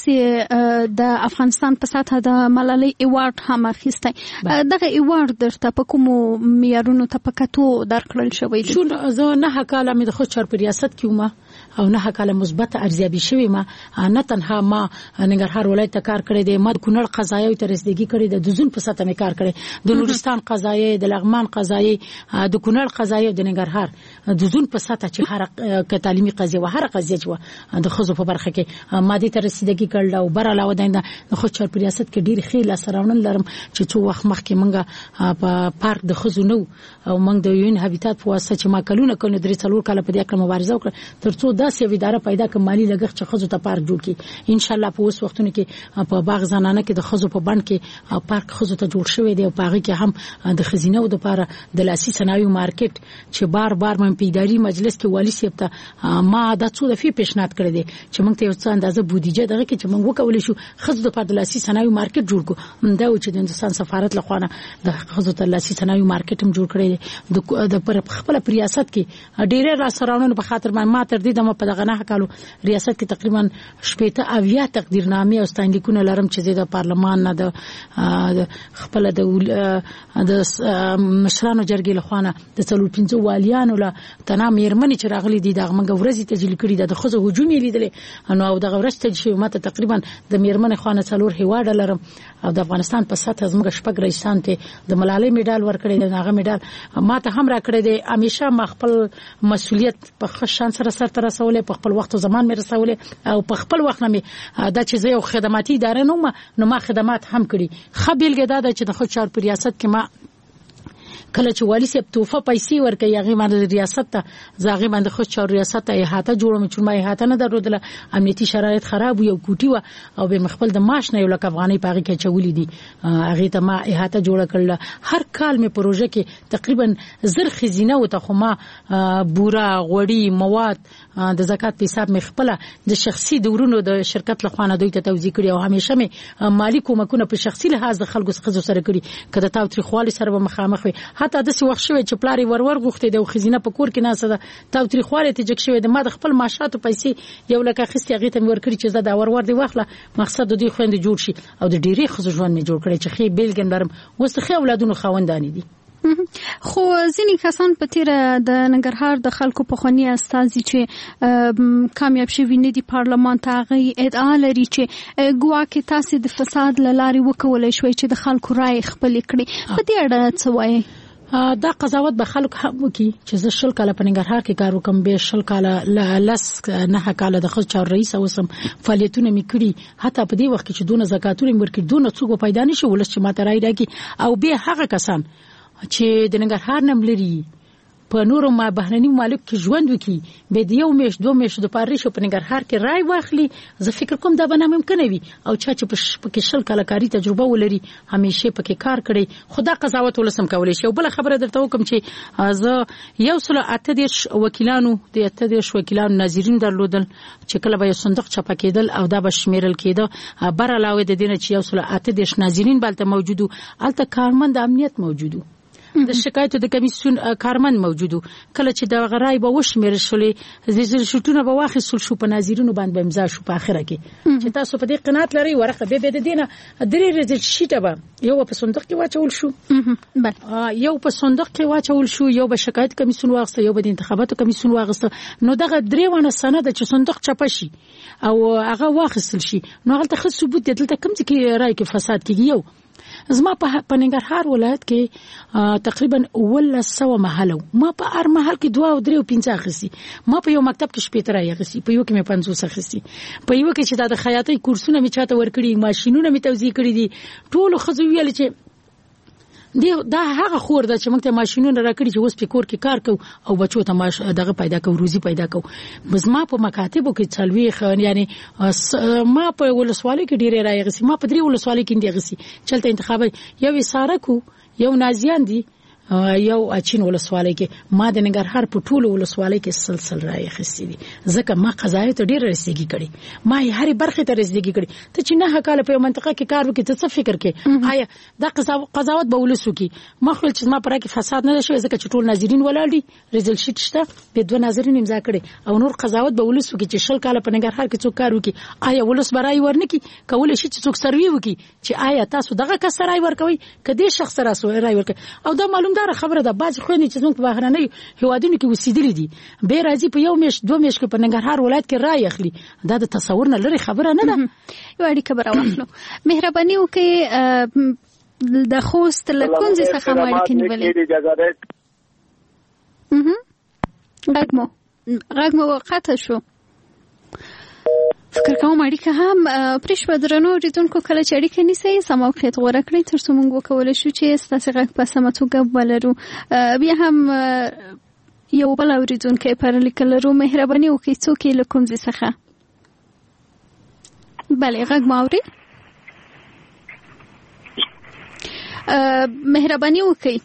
تاسو د افغانستان په ساته د ملالۍ ایوارډ هم اخیسته دغه ایوارډ درته په کوم معیارونو ته پکاتو درکړل شوی دی زه نه کاله مې د خو چار په ریاست کې ومه او نه کاله مثبت ارزیابي شوی ما نه تنها ما ننګرهار ولایت ته کار کړی دی ما د کونړ قضایي ته رسیدګي کړی د زون په ساته مې کار کړی د نورستان قضایي د لغمان قضایي د کونړ قضایي د ننګرهار د زون په ساته چې هر تعلیمي قضیه و هر قضیه چې د خزو په برخه کې ما دې ته رسیدګي کړل او بر علاوه د خو چار په ریاست کې ډیر خېل سراونن لرم چې څو وخت مخکې منګه په پارک د خزو نو او منګ د یون هابیټات په واسطه چې ما کلونه درې څلور کاله په دې کې مبارزه وکړه ترڅو داسې اداره پیدا کړم مالی لګښت چې خزو ته پارک جوړ کړي ان شاء الله په اوس وختونو کې په باغ زنانه کې د خزو په بند کې پارک خزو ته جوړ شوی دی او په هغه کې هم د خزینه او د لپاره د لاسي صنایعو مارکیټ چې بار بار من په اداري مجلس کې والی سیب ته ما د څو دفعې پیشنهاد کړی دی چې موږ ته یو څه اندازه بودیجه دغه کې چې موږ وکولای شو خزو د لپاره د لاسي صنایعو مارکیټ جوړ کړو دا چې د هندستان سفارت لخوا د خزو ته لاسي صنایعو مارکیټ هم جوړ کړی دی د پر خپل ریاست کې ډېر را سراونن په خاطر ما تر دې د په دغه نه کالو ریاست کې تقریبا شپږ اویا تقدیرنامې او ستاینلیکونه لرم چې د پارلمان نه د خپل د مشرانو جرګې لخوانه د 35 والیانو له تنام میرمنې چې راغلي دي د منګ ورځي تجلیل کړي د خزو هجوم لیدل نو د غورست چې ماته تقریبا د میرمنې خوانه څلور هیواډ لرم او د افغانستان په سطح زموږ شپږ رئیسان ته د ملالۍ میډال ورکړي د هغه میډال ماته هم راکړي دي همیشه ما خپل مسولیت په خشان سره سره رسولې په خپل وخت او زمان مې رسولې او په خپل وخت مې دا چې زه یو خدماتي اداره نو ما خدمات هم کړي خبيلګه دا چې د خو چار په ریاست کې ما کله چې والی سپ توفه پیسې ورکړي هغه باندې ریاست ته زاغي باندې خو چار ریاست ته احاطه جوړم چې ما احاطه نه درلودله امنیتي شرایط خراب یو کوټي و او به مخبل د ماش نه یو لک افغاني پاغي کې چولې دي هغه ته ما احاطه جوړ کړل هر کال مې پروژه کې تقریبا زر خزینه او ته خو ما بورا غوړی مواد د زکات په حساب مې خپل د شخصي دورونو د شرکت لخوا دوی ته توزیع کړی او همیشه مې مالی کومکونه په شخصي لحاظ د خلکو څخه سره کړی کله تاو تری خوالي سره مخامخ وي حتی د څه وخت شوی چې پلاری ورور غوښتي د خزینه په کور کې ناسه ده تاو تاریخواله ته جک شوی د ما د خپل ماشاتو پیسې یو لکه خستې هغه ته ورکړي چې زه دا ورور دی واخله مقصد د دې خويند جوړ شي او د ډېری خزو ژوند می جوړ کړي چې خې بیلګم لرم وسه خې اولادونو خاوندانی دي. خو ځینې کسان په تیر د ننګرهار د خلکو په خونی استازي چې کامیاب شوی نه دي پارلمان ته غي ادعا لري چې ګواکې تاسو د فساد لاري وکولای شوي چې د خلکو رائے خپل کړي په دې اړه څه وایي؟ دا قضاوت به خلک هم وکي چې زه شل کاله په ننګرهار کې کار وکم به شل کاله لس نه کاله د خځو چار رئیس اوسم فعالیتونه میکړي حتی په دې وخت کې چې دونه زکاتونه ورکړي دونه څوک پیدا نشي ولس چې ماته راي راکې او به هغه کسان چې د ننګرهار نم لري په نورو ما بهرني ممالک کې ژوند وکي به د یو میش دوه میش د پاریس په ننګرهار کې رائے واخلي زه فکر کوم دا به ممکن وي او چې په کې شل کلاکاری تجربه ولري همیشه پکې کار کړي خدا قضاوت ولسم کولای شي او بل خبره درته وکم چې زه یو سل اتدیش وکیلانو د اتدیش وکیلانو ناظرین درلودل چې کله به صندوق چاپ کېدل او دا به شمیرل کېده بر علاوه د دینه چې یو سل اتدیش ناظرین بلته موجودو الته کارمند امنیت موجودو د شکایتو د کمیسیون کارمند موجودو کله چې د غرای به وشمیر شولې زیزل شټونه به واخیسل شو په ناظرینو باندې امضا شو په اخره کې چې تاسو په دې قناعت لري ورقه به د دینه درې ریزل شیټه به یو په صندوق کې واچول شو یو په صندوق کې واچول شو یو به شکایت کمیسیون واغسته یو به د انتخاباتو کمیسیون واغسته نو دغه درې ونه سند چې صندوق چاپ شي او هغه واخیسل شي نو هغه ته ثبوت دلته کوم چې رای کې فساد کیږي یو زما په ننګرهار ولایت کې تقریبا 100 محلو ما په هر محل کې 2 او 3 او 5 اخسي ما په یو مکتب کې شپې تر اخسي په یو کې مې 500 اخسي په یو کې چې د خیاطۍ کورسونه مې چاته ورکړي ماشينونه مې توزیع کړي دي ټول خزو ویل چې دا هغه خور ده چې موږ ته ماشينونه راکړي چې اوس په کور کې کار کوو او بچو ته ماش دغه پیدا کوو روزي پیدا کوو بس ما په مکاتبو کې چلوي خان یعنی ما په ولسوالۍ کې ډیره راغسي ما په 3 ولسوالۍ کې ډیغسي چلته انتخاب یو ساره کو یو نازیان دي یو اچین ولسوالۍ کې ما د ننګرهار په ټولو ولسوالۍ کې سلسله راي خسي دي ځکه ما قضاوت ډیر رسیدګي کړي ما یې هرې برخه ته رسیدګي کړي ته چې نه حقاله په منطقه کې کار وکړي ته څه فکر کې آیا دا قضاوت به ولسو کې ما خپل چې ما پرې کې فساد نه شوی ځکه چې ټول ناظرین ولاړ دي رزل شیټ شته به دوه ناظرین امضا کړي او نور قضاوت به ولسو کې چې شل کاله په ننګرهار کې څوک کار وکړي آیا ولس برای ورنکي کول شي چې څوک سروي وکړي چې آیا تاسو دغه کس رای ورکوي کدي شخص راسو رای ورکوي او دا معلوم دا خبره ده باز خو نه چې څنګه په بهرنۍ هوادونو کې وسیدلې دي به راځي په یو میش دوه میش کې په ننګرهار ولایت کې رای اخلي دا د تصور نه لري خبره نه ده یو اړیکه براوخلو مهرباني وکي د خوست لکونځ څخه ماړه کې نیولې غږمو قطع شو فکر کوم اړیکه هم پرېښو درنو اوریدونکو کله چې اړیکه نیسئ سم موقعیت غوره کړئ تر څو موږ وکولی شو چې ستاسې غږ په سمه توګه ولرو بیا هم یو بل اوریدونکی پر لیکه لرو مهرباني وکړئ څوک یې له کومځای څخه بله غږ مو اورئ مهرباني وکړئ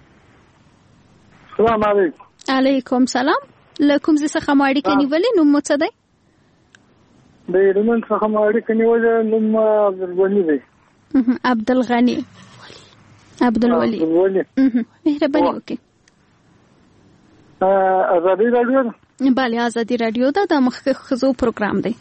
سلام علیکم علیکم سلام له کومځای څخه مو اړیکه نیولې نوم مو څه دی د ایران څخه ماړی کني وجه نوم عبدالغنی دی عبدالغنی عبدالولی مهرباني وکړئ ازادي رادیو بله ازادي رادیو دا د مخکښ ښځو پروګرام دی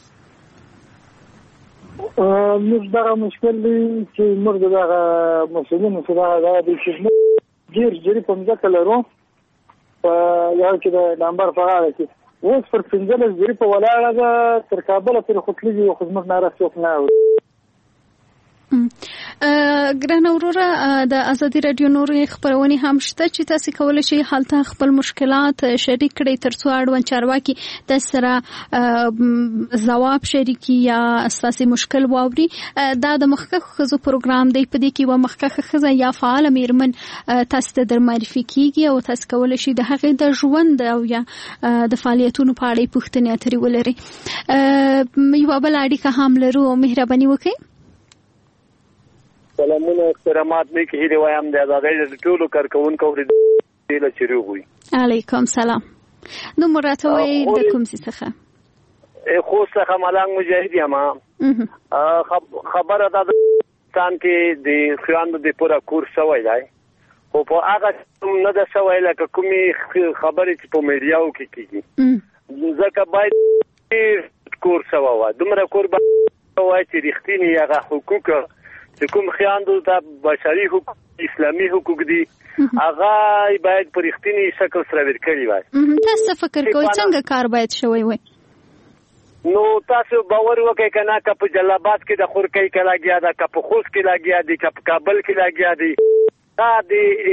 موږ دغه مشکل دی چې موږ دغه مسؤلینو سره دا د خدمت ډیر جری په مځکه لرو یو چې د نمبر فعال کې اوس پر 15 جری په ولاړه ده تر کابل پر خپلې یو خدمت ناره څوک نه و ګران اوروره د ازادي رادیو نور خبرونه هم شته چې تاسو کولای شئ حالت خپل مشکلات شریک کړئ ترڅو اړوند چارواکي د سره ځواب شریکي یا اساسي مشکل واوري دا د مخکښ ښځو پروګرام دی په دې کې و مخکښ ښځه یا فعال میرمن تاسو ته در معرفي کیږي او تاسو کولای شئ د هغې د ژوند او یا د فعالیتونو په اړه پوښتنې اترې ولرئ یو بل اړیکه هم لرو مهرباني وکړئ سلامونه احترامات مې کې هیله وایم د آزادۍ د ټولو کارکونکو له چریغوي علیکم سلام نو مراتوي د کوم څه خو څخه ملنګ مجاهد یم خبره ده تان کې د خیاند د پورا کورس وای دی خو په هغه نه ده شوی لکه کومې خبرې چې په میډیاو کې کېږي ځکه باید کور شوی وه دومره کور باید وای چې رښتینې هغه حقوق چې کوم خیاندو ته بشري حقوق اسلامي حقوق دي هغه باید په رښتینې شکل سره ورکړي وای. تاسو فکر کوئ څنګه کار باید شوی وای؟ نو تاسو باور وکړئ کنه که په جلاباد کې د خورکۍ کې لګیا ده که په خوست کې لګیا دي که په کابل کې لګیا دي دا د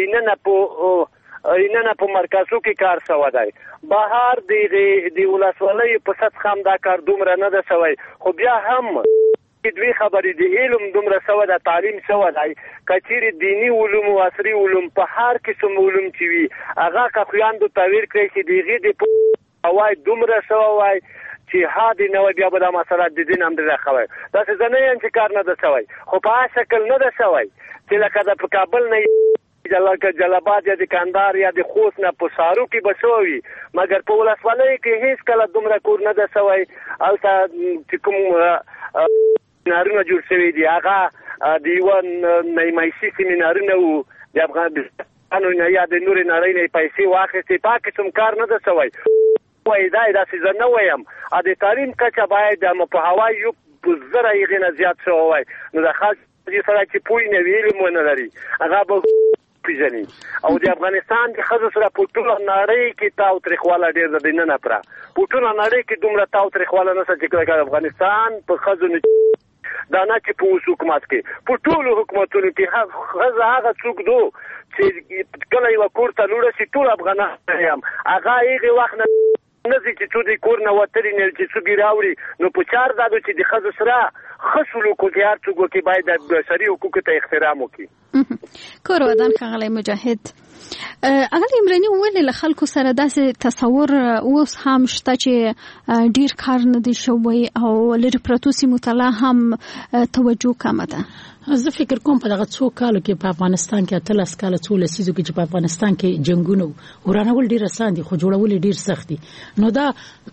ایننه په مرکزو کې کار شوی دی بهر د ولسوالۍ په سطح هم دا کار دومره نه ده شوی خو بیا هم دوی خبرې د علم دومره شوی ده تعلیم شوی دی که چیرې دیني علوم او عصري علوم په هر قسم علوم چې وي هغه که خویندو تغییر کړی چې د هغې د وای دومره شوی وای چې هادي نه بیا به دا مسله د دین هم ده خوي داسې زه نه یم چې کار نه ده شوی خو په هغه شکل نه ده شوی چې لکه د کابل نه جلاباد یا د کندهار یا د خوست نه په سارو کې به شوی مګر په ولسوالۍ کې هیڅ کله دومره کور نه ده شوی هلته چې کوم سیمینارونه جوړ شوي دي هغه د یوه نیمایسي سیمینارونه وو د افغانستان نه یا د نورې نړۍ نه پیسې واخیستې په قسم کار نه ده شوی وایي دا داسې زه نه وایم د تعلیم کچه باید په هوا یو زره هغې نه زیات شوی وای نو د خاص سره چې پوه نه وي علم ونه لري هغه به پیژني او د افغانستان د ښځو سره په ټوله نړۍ کې تاوتریخواله ډېر ده دننه پره په ټوله نړۍ کې دومره تاوتریخواله نشته چې کله افغانستان په ښځو نه دا نه چې په اوس حکومت کې په ټولو حکومتونو کې ښځه هغه څوک دو چې کله یوه کور ته لوړه شي ټول افغانان یم هغه هغې وخت نه نزي چې څو د کور نه وتري نه چې څوک راوړي نو په چار دادو چې د ښځو سره ښه سلوک وکړي هر څوک وکړي باید د بشري حقوقو ته احترام وکړي. کور ودان ښاغلی مجاهد اغلی عمراني ولې له خلکو سره داسې تصور اوس هم شته چې ډیر کار نه دی شوی او لري پرتو سیمو ته لا هم توجه کمه ده؟ زه فکر کوم په دغه څو کالو کې په افغانستان کې 13 کال څو لسیزو کې چې په افغانستان کې جنگونه ورانول ډیر آسان دي خو جوړول ډیر سخت دي نو دا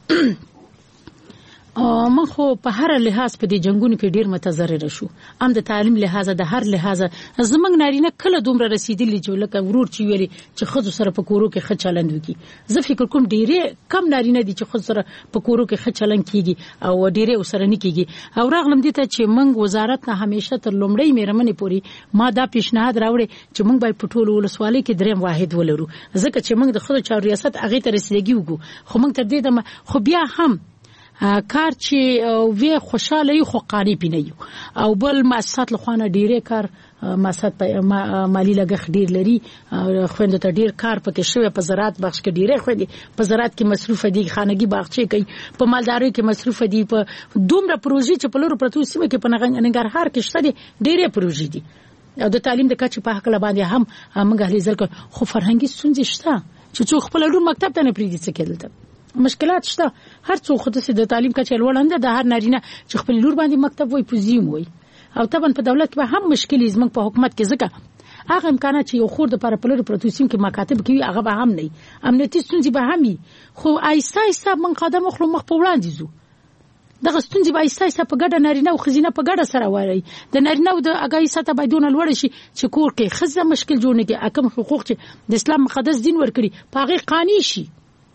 من خو په هر لحاظ په دې جنگونو کې ډیر متضرر شو ام د تعلیم لحاظ د هر لحاظ زمنګ نارینه کله دومره رسیدلی چې لکه ورور چې ویلي چې خود سره په کورو کې ښه چلند وکي زه فکر کوم ډیره کم نارینه دي چې خود سره په کورو کې ښه چلند کیږي او ډیره وسره نه کیږي او راغلم دي ته چې موږ وزارت نه همیشه تر لومړی میرمنې پوری ما دا پیشنهاد راوړی چې موږ باید په ټولو ولسوالۍ کې دریم واحد ولرو ځکه چې موږ د خود چارو ریاست هغه ته رسیدګي وګو خو موږ تر دې خو بیا هم کار چې وی خوشاله یو خو قاری پینې یو او بل مؤسسات لخوانه ډیره کار مؤسسات مالی لګښت ډیر لري خويند ته ډیر کار پکې شوی په زراعت بخش کې ډیره خوندي په زراعت کې مصروف دي خانګي باغچې کوي په مالداري کې مصروف دي په دومره پروژې چې په لورو پرتو سیمه کې په ننګرهار کې شته ډیره پروژې دي او د تعلیم د کچې په حق لا باندې هم موږ هلي ځل خو فرهنګي ستونزې شته چې څو خپل لور مکتب ته نه پریږدي څه کېدل مشکلات شته هر څو خود سي د تعلیم کچې لوړنده د هر نارینه چې خپل لور باندې مکتب وای پوزیم وای او طبعا په دولت کې هم مشکلې زموږ په حکومت کې ځکه هغه امکانات چې یو خور د پرپلور پروتوسیم کې مکاتب کوي هغه به هم نه امنیتي ستونزې به هم خو آیسته آیسته من قدم خو مخ په وړاندې زو دغه ستونزې به آیسته آیسته په ګډه نارینه او خزینه په ګډه سره وایي د نارینه او د اګای ساته باندې لوړ شي چې کور کې خزه مشکل جوړ نه کې اکم حقوق چې د اسلام مقدس دین ورکړي پاغه قانی شي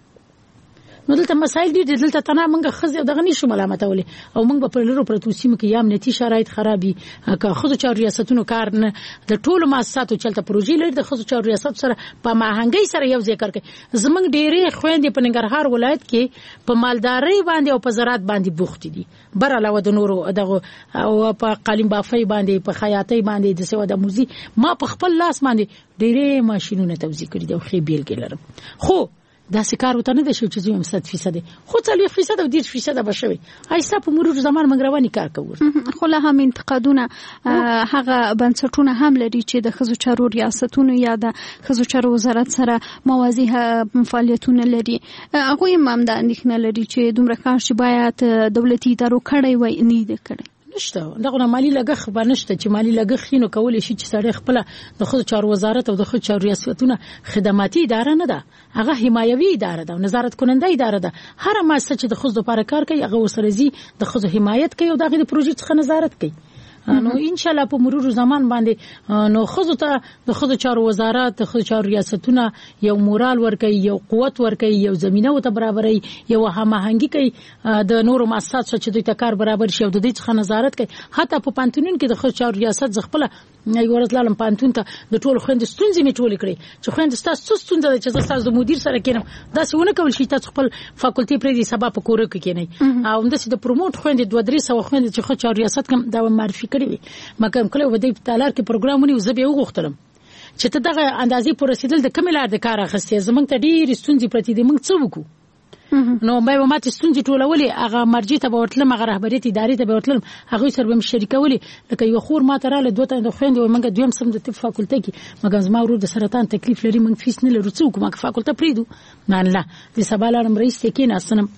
نو دلته مسائل دي دلته تنه منګه خزه دغه نشو ملامتولې او موږ په پرلورو پروتوسیم کې یم نتی شرایط خرابي که خزو چا ریاستونو کار نه د ټولو مؤسساتو چلته پروژې لري د خزو چا ریاست سره په ماهنګي سره یو ذکر کوي زمنګ ډېرې خويندې په ننګرهار ولایت کې په مالداري باندې او په زراعت باندې بوخت دي بر علاوه د نورو دغه او په قالین بافي باندې په خیاطۍ باندې د سواد موزي ما په خپل لاس باندې ډېرې ماشينونه توزیع کړې دي او خې بیل کې لرم خو دا سکار وته نه د شو چې زم 100% خو 40% او 10% بشوي ایسا په مرور زمان منګرواني کار کوي خو له هم انتقادونه هغه بنسټونه هم لري چې د خزو چارو ریاستونو یا د خزو چارو وزارت سره موازی فعالیتونه لري هغه هم د اندېښنه لري چې دومره کار چې باید دولتي ادارو کړی وای نه دی کړی نشته دغه مالی لګښت بنشته چې مالی لګښت نو کول شي چې سړی خپل د خود چارو وزارت او د خود چارو ریاستونه خدماتي اداره نه ده هغه حمایوي اداره ده نظارت کننده اداره ده هر مؤسسه چې د خود لپاره کار کوي هغه ورسره زی د خود حمایت کوي او دغه د پروژې څخه نظارت کوي نو ان شاء الله په مرور زمان باندې نو خزو ته د خزو چارو وزارت د خزو چارو ریاستونه یو مورال ورکړي یو قوت ورکړي یو زمينه او ته برابرۍ یو هماهنګي کوي د نورو مؤسسات چې دوی ته کار برابر شي او د دې څخه نظارت کوي حتی په پانتونین کې د خزو چارو ریاست ځخپل یو ورځلالم پانتون ته د ټول خويند ستونزې می ټول کړي چې خويند تاسو ستونزې چې تاسو د مدیر سره کېنم دا څونه کول شي تاسو خپل فاکولټي پرې دي سبا په کور کې کېنی او د پروموټ خويند 2-3 خويند چې خو چارو ریاست کوم دا معرفي کړی وي مګر کله ودی په تالار کې پروګرامونه زه به وغوښتلم چې ته دغه اندازې پر رسیدل د کملار د کار اخستې زمونږ ته ډېر ستونزې پرتی دي موږ څه وکړو نو به ماته ستونزې ټولولې هغه مرجع ته ورتلم هغه رهبریت ادارې ته ورتلم هغه سره به شریکولې لکه یو خور ماته رااله دوته د خويند او منګه دویم سم د طب فاکولټي کې مګر زما ورور د سرطان تکلیف لري موږ فیس نه لرو څوک ما فاکولټه پریدو نه الله د سبالارم رئیس کې نه اسنم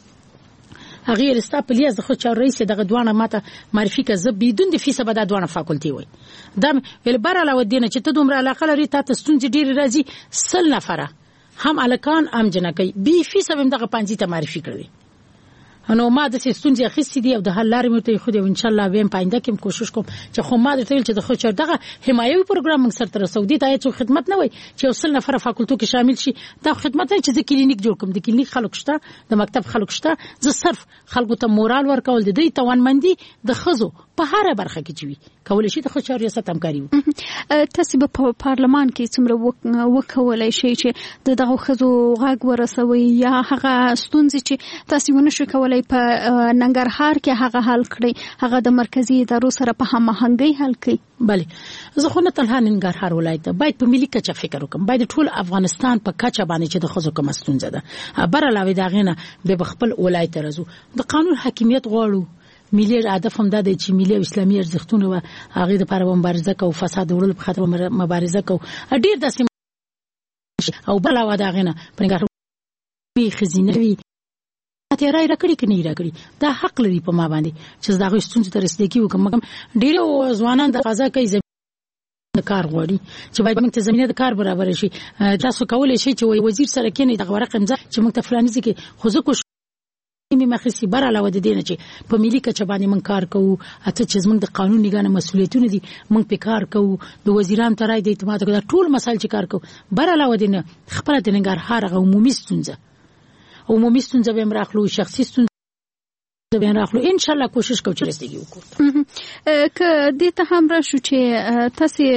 هغه رستا پلیاز د خو چا رئیس دغه دوانه ماته معرفي کزه بدون د فیس به د دوانه فاکولټي وي دا ول بر علاوه دینه چې ته دومره علاقه لري ته ستونزې ډېر راځي سل نفره هم الکان ام جنکی بي فیس هم دغه پنځه ته معرفي کړی نو ما د ستونزې اخیستې دي او د حل لارې مته خو دې ان شاء الله ویم پاینده کوم کوشش کوم چې خو ما درته چې د خو چر دغه حمایوي پروګرام موږ سره تر سعودي ته هیڅ خدمت نه وي چې وصل نفر فاکولټو کې شامل شي دا خدمت نه چې د کلینیک جوړ کوم د کلینیک خلک شته د مکتب خلک شته زه صرف خلکو ته مورال ورکول د دې توانمندي د خزو په هر برخه کې چوي کول شي د خو چر ریاست همکاري تاسو په پارلمان کې څومره وکولای شي چې دغه خزو غږ ورسوي یا هغه ستونزې چې تاسو ونه شو کولای په ننګرهار کې هغه حل کړی هغه د مرکزی ادارو سره په هماهنګي حل کړي بله زه خو نه تنها ننګرهار ولایت باید په ملي کچه فکر وکم باید ټول افغانستان په کچه باندې چې د خزو کوم ستونزه ده بر علاوه دا غینه به خپل ولایت راځو د قانون حاکمیت غواړو ملي هدف هم دا دی چې ملي او اسلامي ارزښتونه او هغه د لپاره مبارزه کوي فساد وړل په خاطر مبارزه کوي ډیر داسې او بل علاوه دا غینه پرنګار خزینه وی ته راي راکړي کني راکړي دا حق لري په ما باندې چې دا غو ستونزې تر رسیدګي وکم ډیر ځوانان د قضا کوي د کار غوړي چې باید موږ ته زمينه د کار برابر شي تاسو کولای شئ چې وزیر سره کېنی د ورق امضا چې موږ ته فلاني ځکه خو زه می مخسي بر علاوه د دینه چې په ملي کچه باندې من کار کوو اته چې موږ د قانون نگانه مسولیتونه دي موږ په کار کوو د وزیران ترای د اعتماد کوي ټول مسایل چې کار کوو بر علاوه دینه خپل د ننګرهار غو عمومي ستونزه به مراخلو شخصي ستونزه به مراخلو ان شاء الله کوشش کوو چې رسېږي وکړو ک دې ته هم را شو چې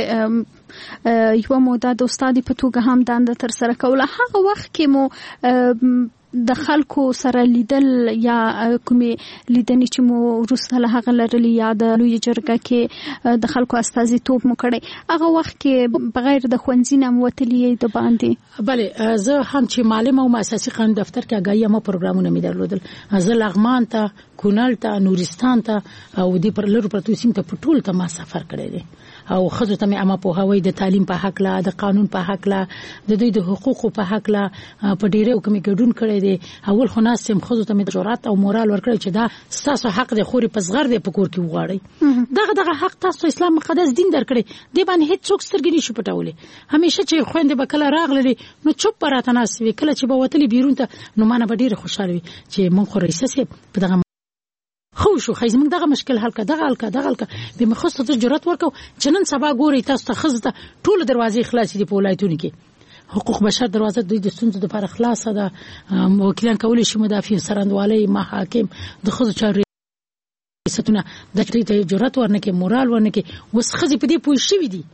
تاسو یو موده د استاد په توګه هم دند تر سره کوله هغه وخت کې مو د خلکو سره لیدل یا کومې لیدنې چې مو وروسته له هغه لرلې یا د لوی جرګه کې د خلکو استازیتوب مو کړی هغه وخت کې بغیر د ښوونځي نه وتلې د باندې بله زه هم چې معلم او اساسي قانون دفتر کې اگاهي ما پروګرامونه مې درلودل زه لغمان ته کونړ ته نورستان ته او د پر لرو پرتو سیم ته پټول ته ما سفر کړی دی او خزو ته مې اما په هوای د تعلیم په حق لا د قانون په حق لا د دوی د حقوقو په حق لا په ډیره کومې ګډون کړی دی اول خو ناس سم خزو ته مې جرأت او مورال ورکړی چې دا ستاسو حق دی خوري په صغر دی په کور کې وغواړي دغه حق تاسو اسلام مقدس دین درکړي دی باندې هیڅ څوک سترګې نشي پټولې همیشه چې خويندې بکله راغلي نو چوپ راته ناس وی کله چې به وتلی بیرون ته نو مانه به ډیره خوشاله وي چې مونږ خو رئیس په دغه خو شو خیز موږ دغه مشکل حل کړه به مخصوص ته جرأت ورکو چې نن سبا ګوري تاسو ته خزته ټول دروازې خلاصې دي په ولایتونو کې حقوق بشر دروازه د ستونزو لپاره خلاصه ده وکیلان کولای شي مدافع سرندوالي محاکم د خزو چاري ستونه د ته جرأت ورنکې مورال ورنکې وس خزي په دې پوه شي دي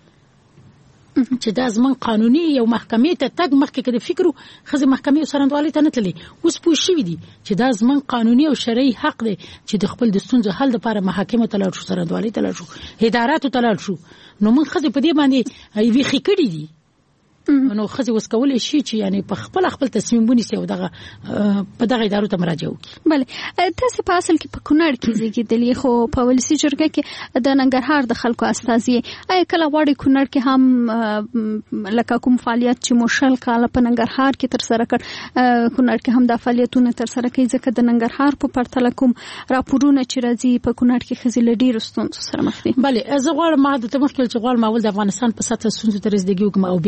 چې دا زمون قانوني یو محکمې ته تګ مخکې کړي فکرو خزي محکمې سرندوالي ته نه تللی اوس پوه شي دي چې دا زمون قانوني او شرعي حق دی چې د خپل د ستونزو حل لپاره محاکمه ته لاړ شو سرندوالي ته لاړ شو اداراتو ته لاړ شو نو موږ خزي په دې باندې وی خې کړي دي نو خزي وس کولای شي چې یعنی په خپل تصمیم ونیسي او دغه په دغه ادارو ته مراجعه وکړي بله تاسو په اصل کې په کونړ کې زیږیدلې خو په ولسی جرګه کې د ننګرهار د خلکو استازي اي کله وړي کونړ کې هم لکه کوم فعالیت چې مشل کاله په ننګرهار کې تر سره کړ کونړ کې هم د فعالیتونو تر سره کوي ځکه د ننګرهار په پرتله کوم راپورونه چې راځي په کونړ کې خزي لډیر ستونزو سره مخ دي بله زه غواړم ما د تمخکل چې غواړم اول د افغانستان په سطح ستونزو تر رسیدګي وکم او بیا د زون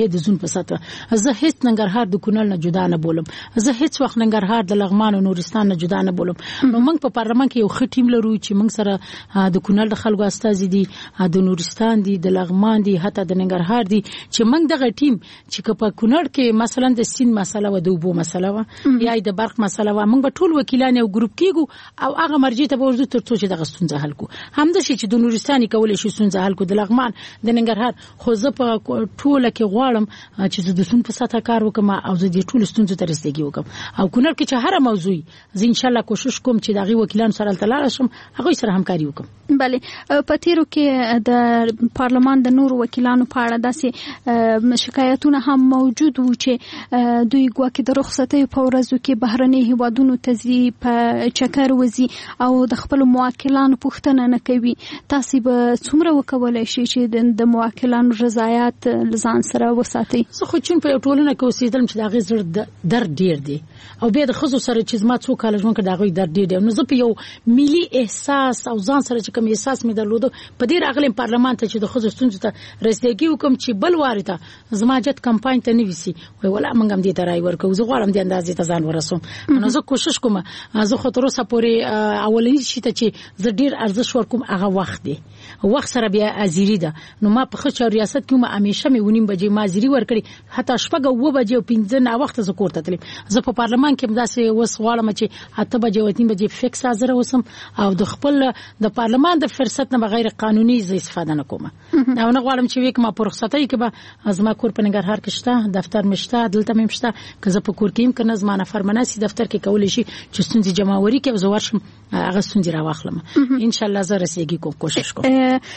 وساته. زه هیڅ ننګرهار د کونړ نه جدا نه بولم، زه هیڅ وخت ننګرهار د لغمان او نورستان نه جدا نه بولم. نو موږ په پارلمان کې یو ښه ټیم لرو چې موږ سره د کونړ د خلکو استازي دي، د نورستان دي، د لغمان دي، حتی د ننګرهار دي، چې موږ دغه ټیم چې په کونړ کې مثلا د سین مسله و، د اوبو مسله و، یا د برق مسله و، موږ به ټول وکیلان یو ګروپ کېږو او هغه مرجع ته ورځو ترڅو چې دغه ستونزه حل کو. همدا شي چې د نورستان کولای شي ستونزه حل کو، د لغمان، د ننګرهار. خو زه په ټوله کې غواړم چې زه د ستونزو په سطح کار وکم او زه د ټولو ستونزو ته رسیدګي وکم. او کونړ کې چې هر موضوع زه ان شاء الله کوشش کوم چې دغه وکیلان سره تلاړ شم، هغه سره همکاري وکم. بله، په تیرو کې د پارلمان د نورو وکیلانو په اړه داسې شکایتونه هم موجود وو چې دوی ګواکې د رخصتۍ په ورځو کې بهرني هیوادونو ته ځي، په چکر وځي او د خپل موکلانو پوښتنه نه کوي. تاسو به څومره وکولای شئ چې د موکلانو رضایت لزان سره وساتئ؟ زه خو چون په ټولنه کې اوسېدم چې دغه زړه درد ډیر دی او بیا د خزو سره چې ما څو کال ژوند کړ دغه درد ډیر دی. نو زه په یو ملي احساس او ځان سره چې کوم احساس مې درلود په دې راغلم پارلمان ته چې د خزو ستونزو ته رسیدګي وکم چې بل وارته زما جت کمپاین ته نويسي وای ولا موږ هم دې ته راي ورکو. زه غواړم دې اندازې ته ځان ورسوم. نو زه کوشش کوم. زه خو تر اوسه پورې اولنی شي ته چې زه ډیر ارزښ ورکوم هغه وخت دی، وخت سره بیا ازيري ده. نو ما په خچ ریاست کې ما همیشه مې ونیم بجې ما ازيري ورکړي، حتی شپږ او بجې او 15 نه وخت زه کوړه تلم. زه په پارلمان کې مداسه وس غواړم چې 8 بجې او 3 بجې فکس حاضر اوسم او د خپل د پارلمان د فرصت نه بغیر قانوني زه استفاده نه کوم. او نه غواړم چې وک ما په رخصتۍ کې به از ما کور په ننګرهار کې شته، دفتر مشته، دلته مې شته، که زه په کور کې کنه زمانه فرمانسي دفتر کې کولای شي چې ستونزې جمعوري کې زه ورشم هغه ستونزې راواخلم. ان شاء الله زه رسېږي کوم کوشش کوم.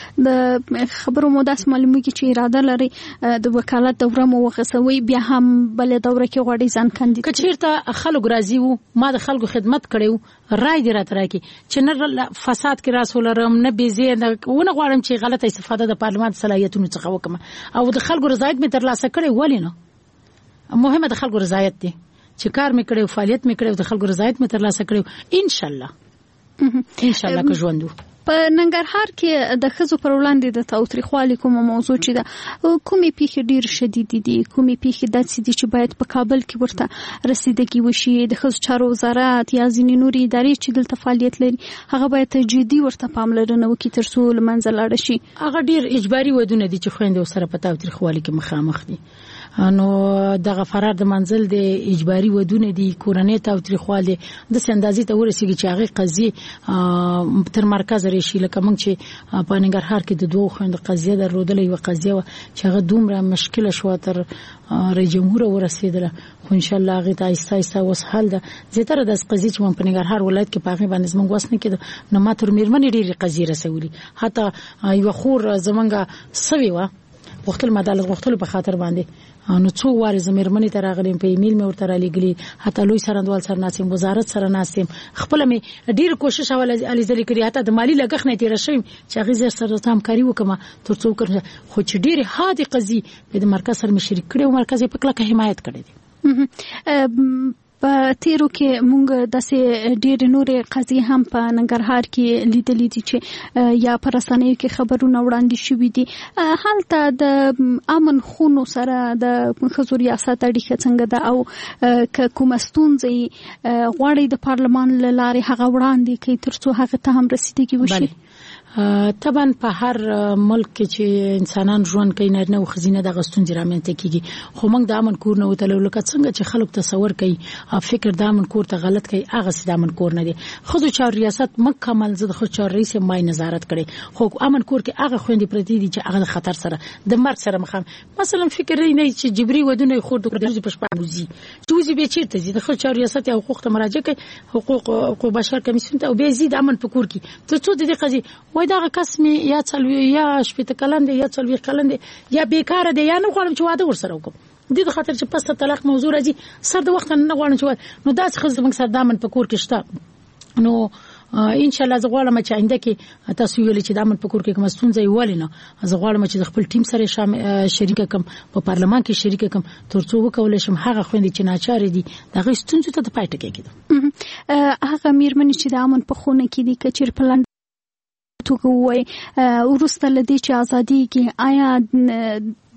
د خبرو مو داس معلومیږي چې اراده لري د وکالت دوره مو وغسوي، بیا هم بل دوره کې غوړي ځان کاندید. کچیرته خلک راضي وو، ما د خلکو خدمت کړو، رای دې راته راکې چې نه فساد کې راسولرم، نه بيزي، نه غواړم چې غلطه استفاده د پارلمان صلاحیتونو څخه وکم او د خلکو رضایت مې ترلاسه کړي. ولی نه مهمه د خلکو رضایت دی چې کار مې کړو، فعالیت مې کړو، د خلکو رضایت مې ترلاسه کړو. ان شاء الله که ژوندو. په ننګرهار کې د خزو پر وړاندې د تاوتریخوالي کوم موضوع چې ده، کومې پیښې ډیر شدید دي، کومې پیښې داسې دي چې باید په کابل کې ورته رسیدګي وشي؟ د خزو چارو وزارت یا ځینې نورې ادارې چې دلته فعالیت لري هغه باید جدي ورته پاملرنه وکړي ترڅو له منځه لاړ شي. هغه ډیر اجباري ودونه دي چې خويندې سره په تاوتریخوالي کې مخامخ دي. نو دغه فرار د منزل د اجباري ودونه دي، کورنۍ تاوتریخوالي د اندازې ته ورسیږي چې هغه قضیه تر مرکز راشي. لکه موږ چې په ننګرهار کې د دوه خويند قضیه درلودلې و، قضیه چې هغه دومره مشکله شو تر رئیس جمهور ورسېدله، خو ان شاء الله هغه ته آیسته آیسته وس حل ده. زیاتره د قضیه چې په ننګرهار ولایت کې پاغي باندې موږ وسنه کېده، نو ما تر میرمنې ډېری قضیه رسولي، حتی یو خور زمونږه سوي و وختل مدالت غوښتل په خاطر باندې. نو څو واره زميرمنې ته راغلم، په ایمیل مې ورته را لګلی، حتی لوی سرندوال سره ناسم، وزارت سره ناسم، خپل مې ډیر کوشش علي ځلې کړی، حتی د مالی لګښ نه تیر شوم چې هغه زر سره همکاري وکم ترڅو کړم. خو چې ډیر هادي قضیه د مرکز سره مې شریک کړی او مرکز په کلکه حمایت کړی دی. په تیرو کې مونږ داسې ډېر نورې قضیې هم په ننګرهار کې لیدلې دي چې یا په رسنیو کې خبرونه وړاندې شوي دي. هلته د امن خونو سره د ښځو ریاست اړیکه څنګه ده او که کومه ستونزه غواړي د پارلمان له لارې هغه وړاندې کوي ترڅو هغه ته هم رسیدګي وشي؟ طبعا په هر ملک کې چې انسانان ژوند کوي نارینه او ښځینه د غستون رامنځته کیږي، خو موږ د امن کور نه وتلو لکه څنګه چې خلک تصور کوي فکر د امن کور ته غلط کوي، هغه سید امن کور نه دی. خو چار ریاست مکمل زده خو چار رئیس مای نظارت کړي، خو امن کور کې هغه خويندې پرتی دي چې هغه د خطر سره د مرګ سره مخام. مثلا فکر نه چې جبري ودونه خور د درځي پښپانوزي چوزي به چیرته زی د خو چار ریاست او حقوق ته مراجعه کوي، حقوق بشر کمیسیون ته او به زید امن په کور کې ته څه د قضیه وای دا قسم یا څلوي یا شپته کلند یا څلوي کلند یا بیکاره دی یا نه غواړم چې واده ورسره وکم د خاطر چې پس طلاق موضوع راځي سر د وخت نه غواړم چې نو داس خزه موږ سره دامن په کور کې شته. نو ان شاء الله زه غواړم چې آینده کې تاسو ویل چې دامن په کور کې کوم ستونزې ولینو، زه غواړم چې خپل ټیم سره شریک کم په پارلمان کې شریک کم ترڅو وکول شم هغه خويندې چې ناچار دي دغه ستونزې ته د پایټه کېږي. هغه میرمنې چې د امن په خونه کې دي کچیر پلان توګه وای ورسته لدی چې ازادي کې آیا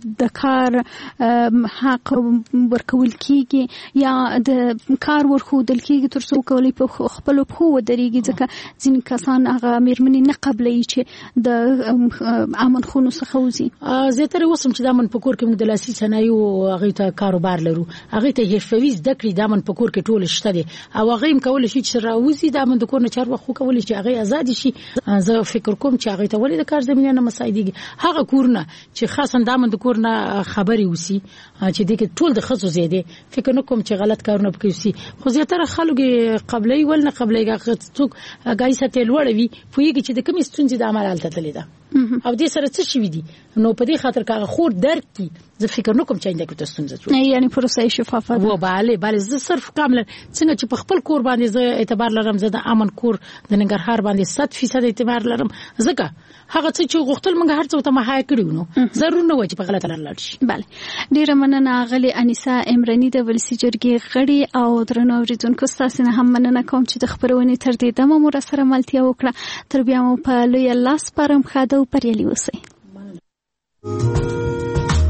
د کار حق ورکول کیږي یا د کار ورخودل کیږي ترڅو کولی په خپل په ودرېږي ځکه ځینې کسان هغه میرمنې نه قبلې چې د امن خونو څخه وځي. زه تر اوسه چې د امن په کور کې موږ د لاسي صنایعو هغه ته کاروبار لرو، هغه ته حرفوي زده کړې د امن په کور کې ټول شته دي او هغه هم کولای شي چې راوځي د امن د کور نه چار وخت کولای شي هغه آزاد شي. زه فکر کوم چې هغه ته ولې د کار زمينه نه مساعدېږي، هغه کورونه چې خاصا د امن د کور نه خبري وسی چې دغه ټول د خصو زیاده فکر نه کوم چې غلط کارونه وکړي. خو زیاتره خلک قبلې ول نه قبلې څوک غاړي ساتل وړوي پویږي چې د کوم ستونزې د عمل حالت تللی ده او دې سره څه شي دي نو په دې خاطر کاغه خور درک کی زه فکر نکوم چې انده کې ستونزه جوړه یعنی پروسه شفافه و bale زه صرف کامل څنګه چې په خپل کور باندې زه اعتبار لرم، زه د امن کور د ننګرهار باندې 100% اعتبار لرم ځکه هغه څه چې غوښتل موږ هر څه ته مهیا کړیو نو ضرور نه و چې په غلطه لار شي. bale ډیره مننه غلي انیسا امرنی د ولسی جرګې غړي او درنو اوریدونکو تاسو نه هم مننه کوم چې د خبرونې تر دې دمه مو سره ملتیا وکړه. تر بیا مو په لوی الله سپارم خاده او پرېلی اوسئ.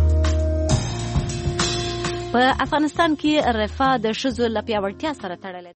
په افغانستان کې رفاه د ښځو له پیاوړتیا سره تړلې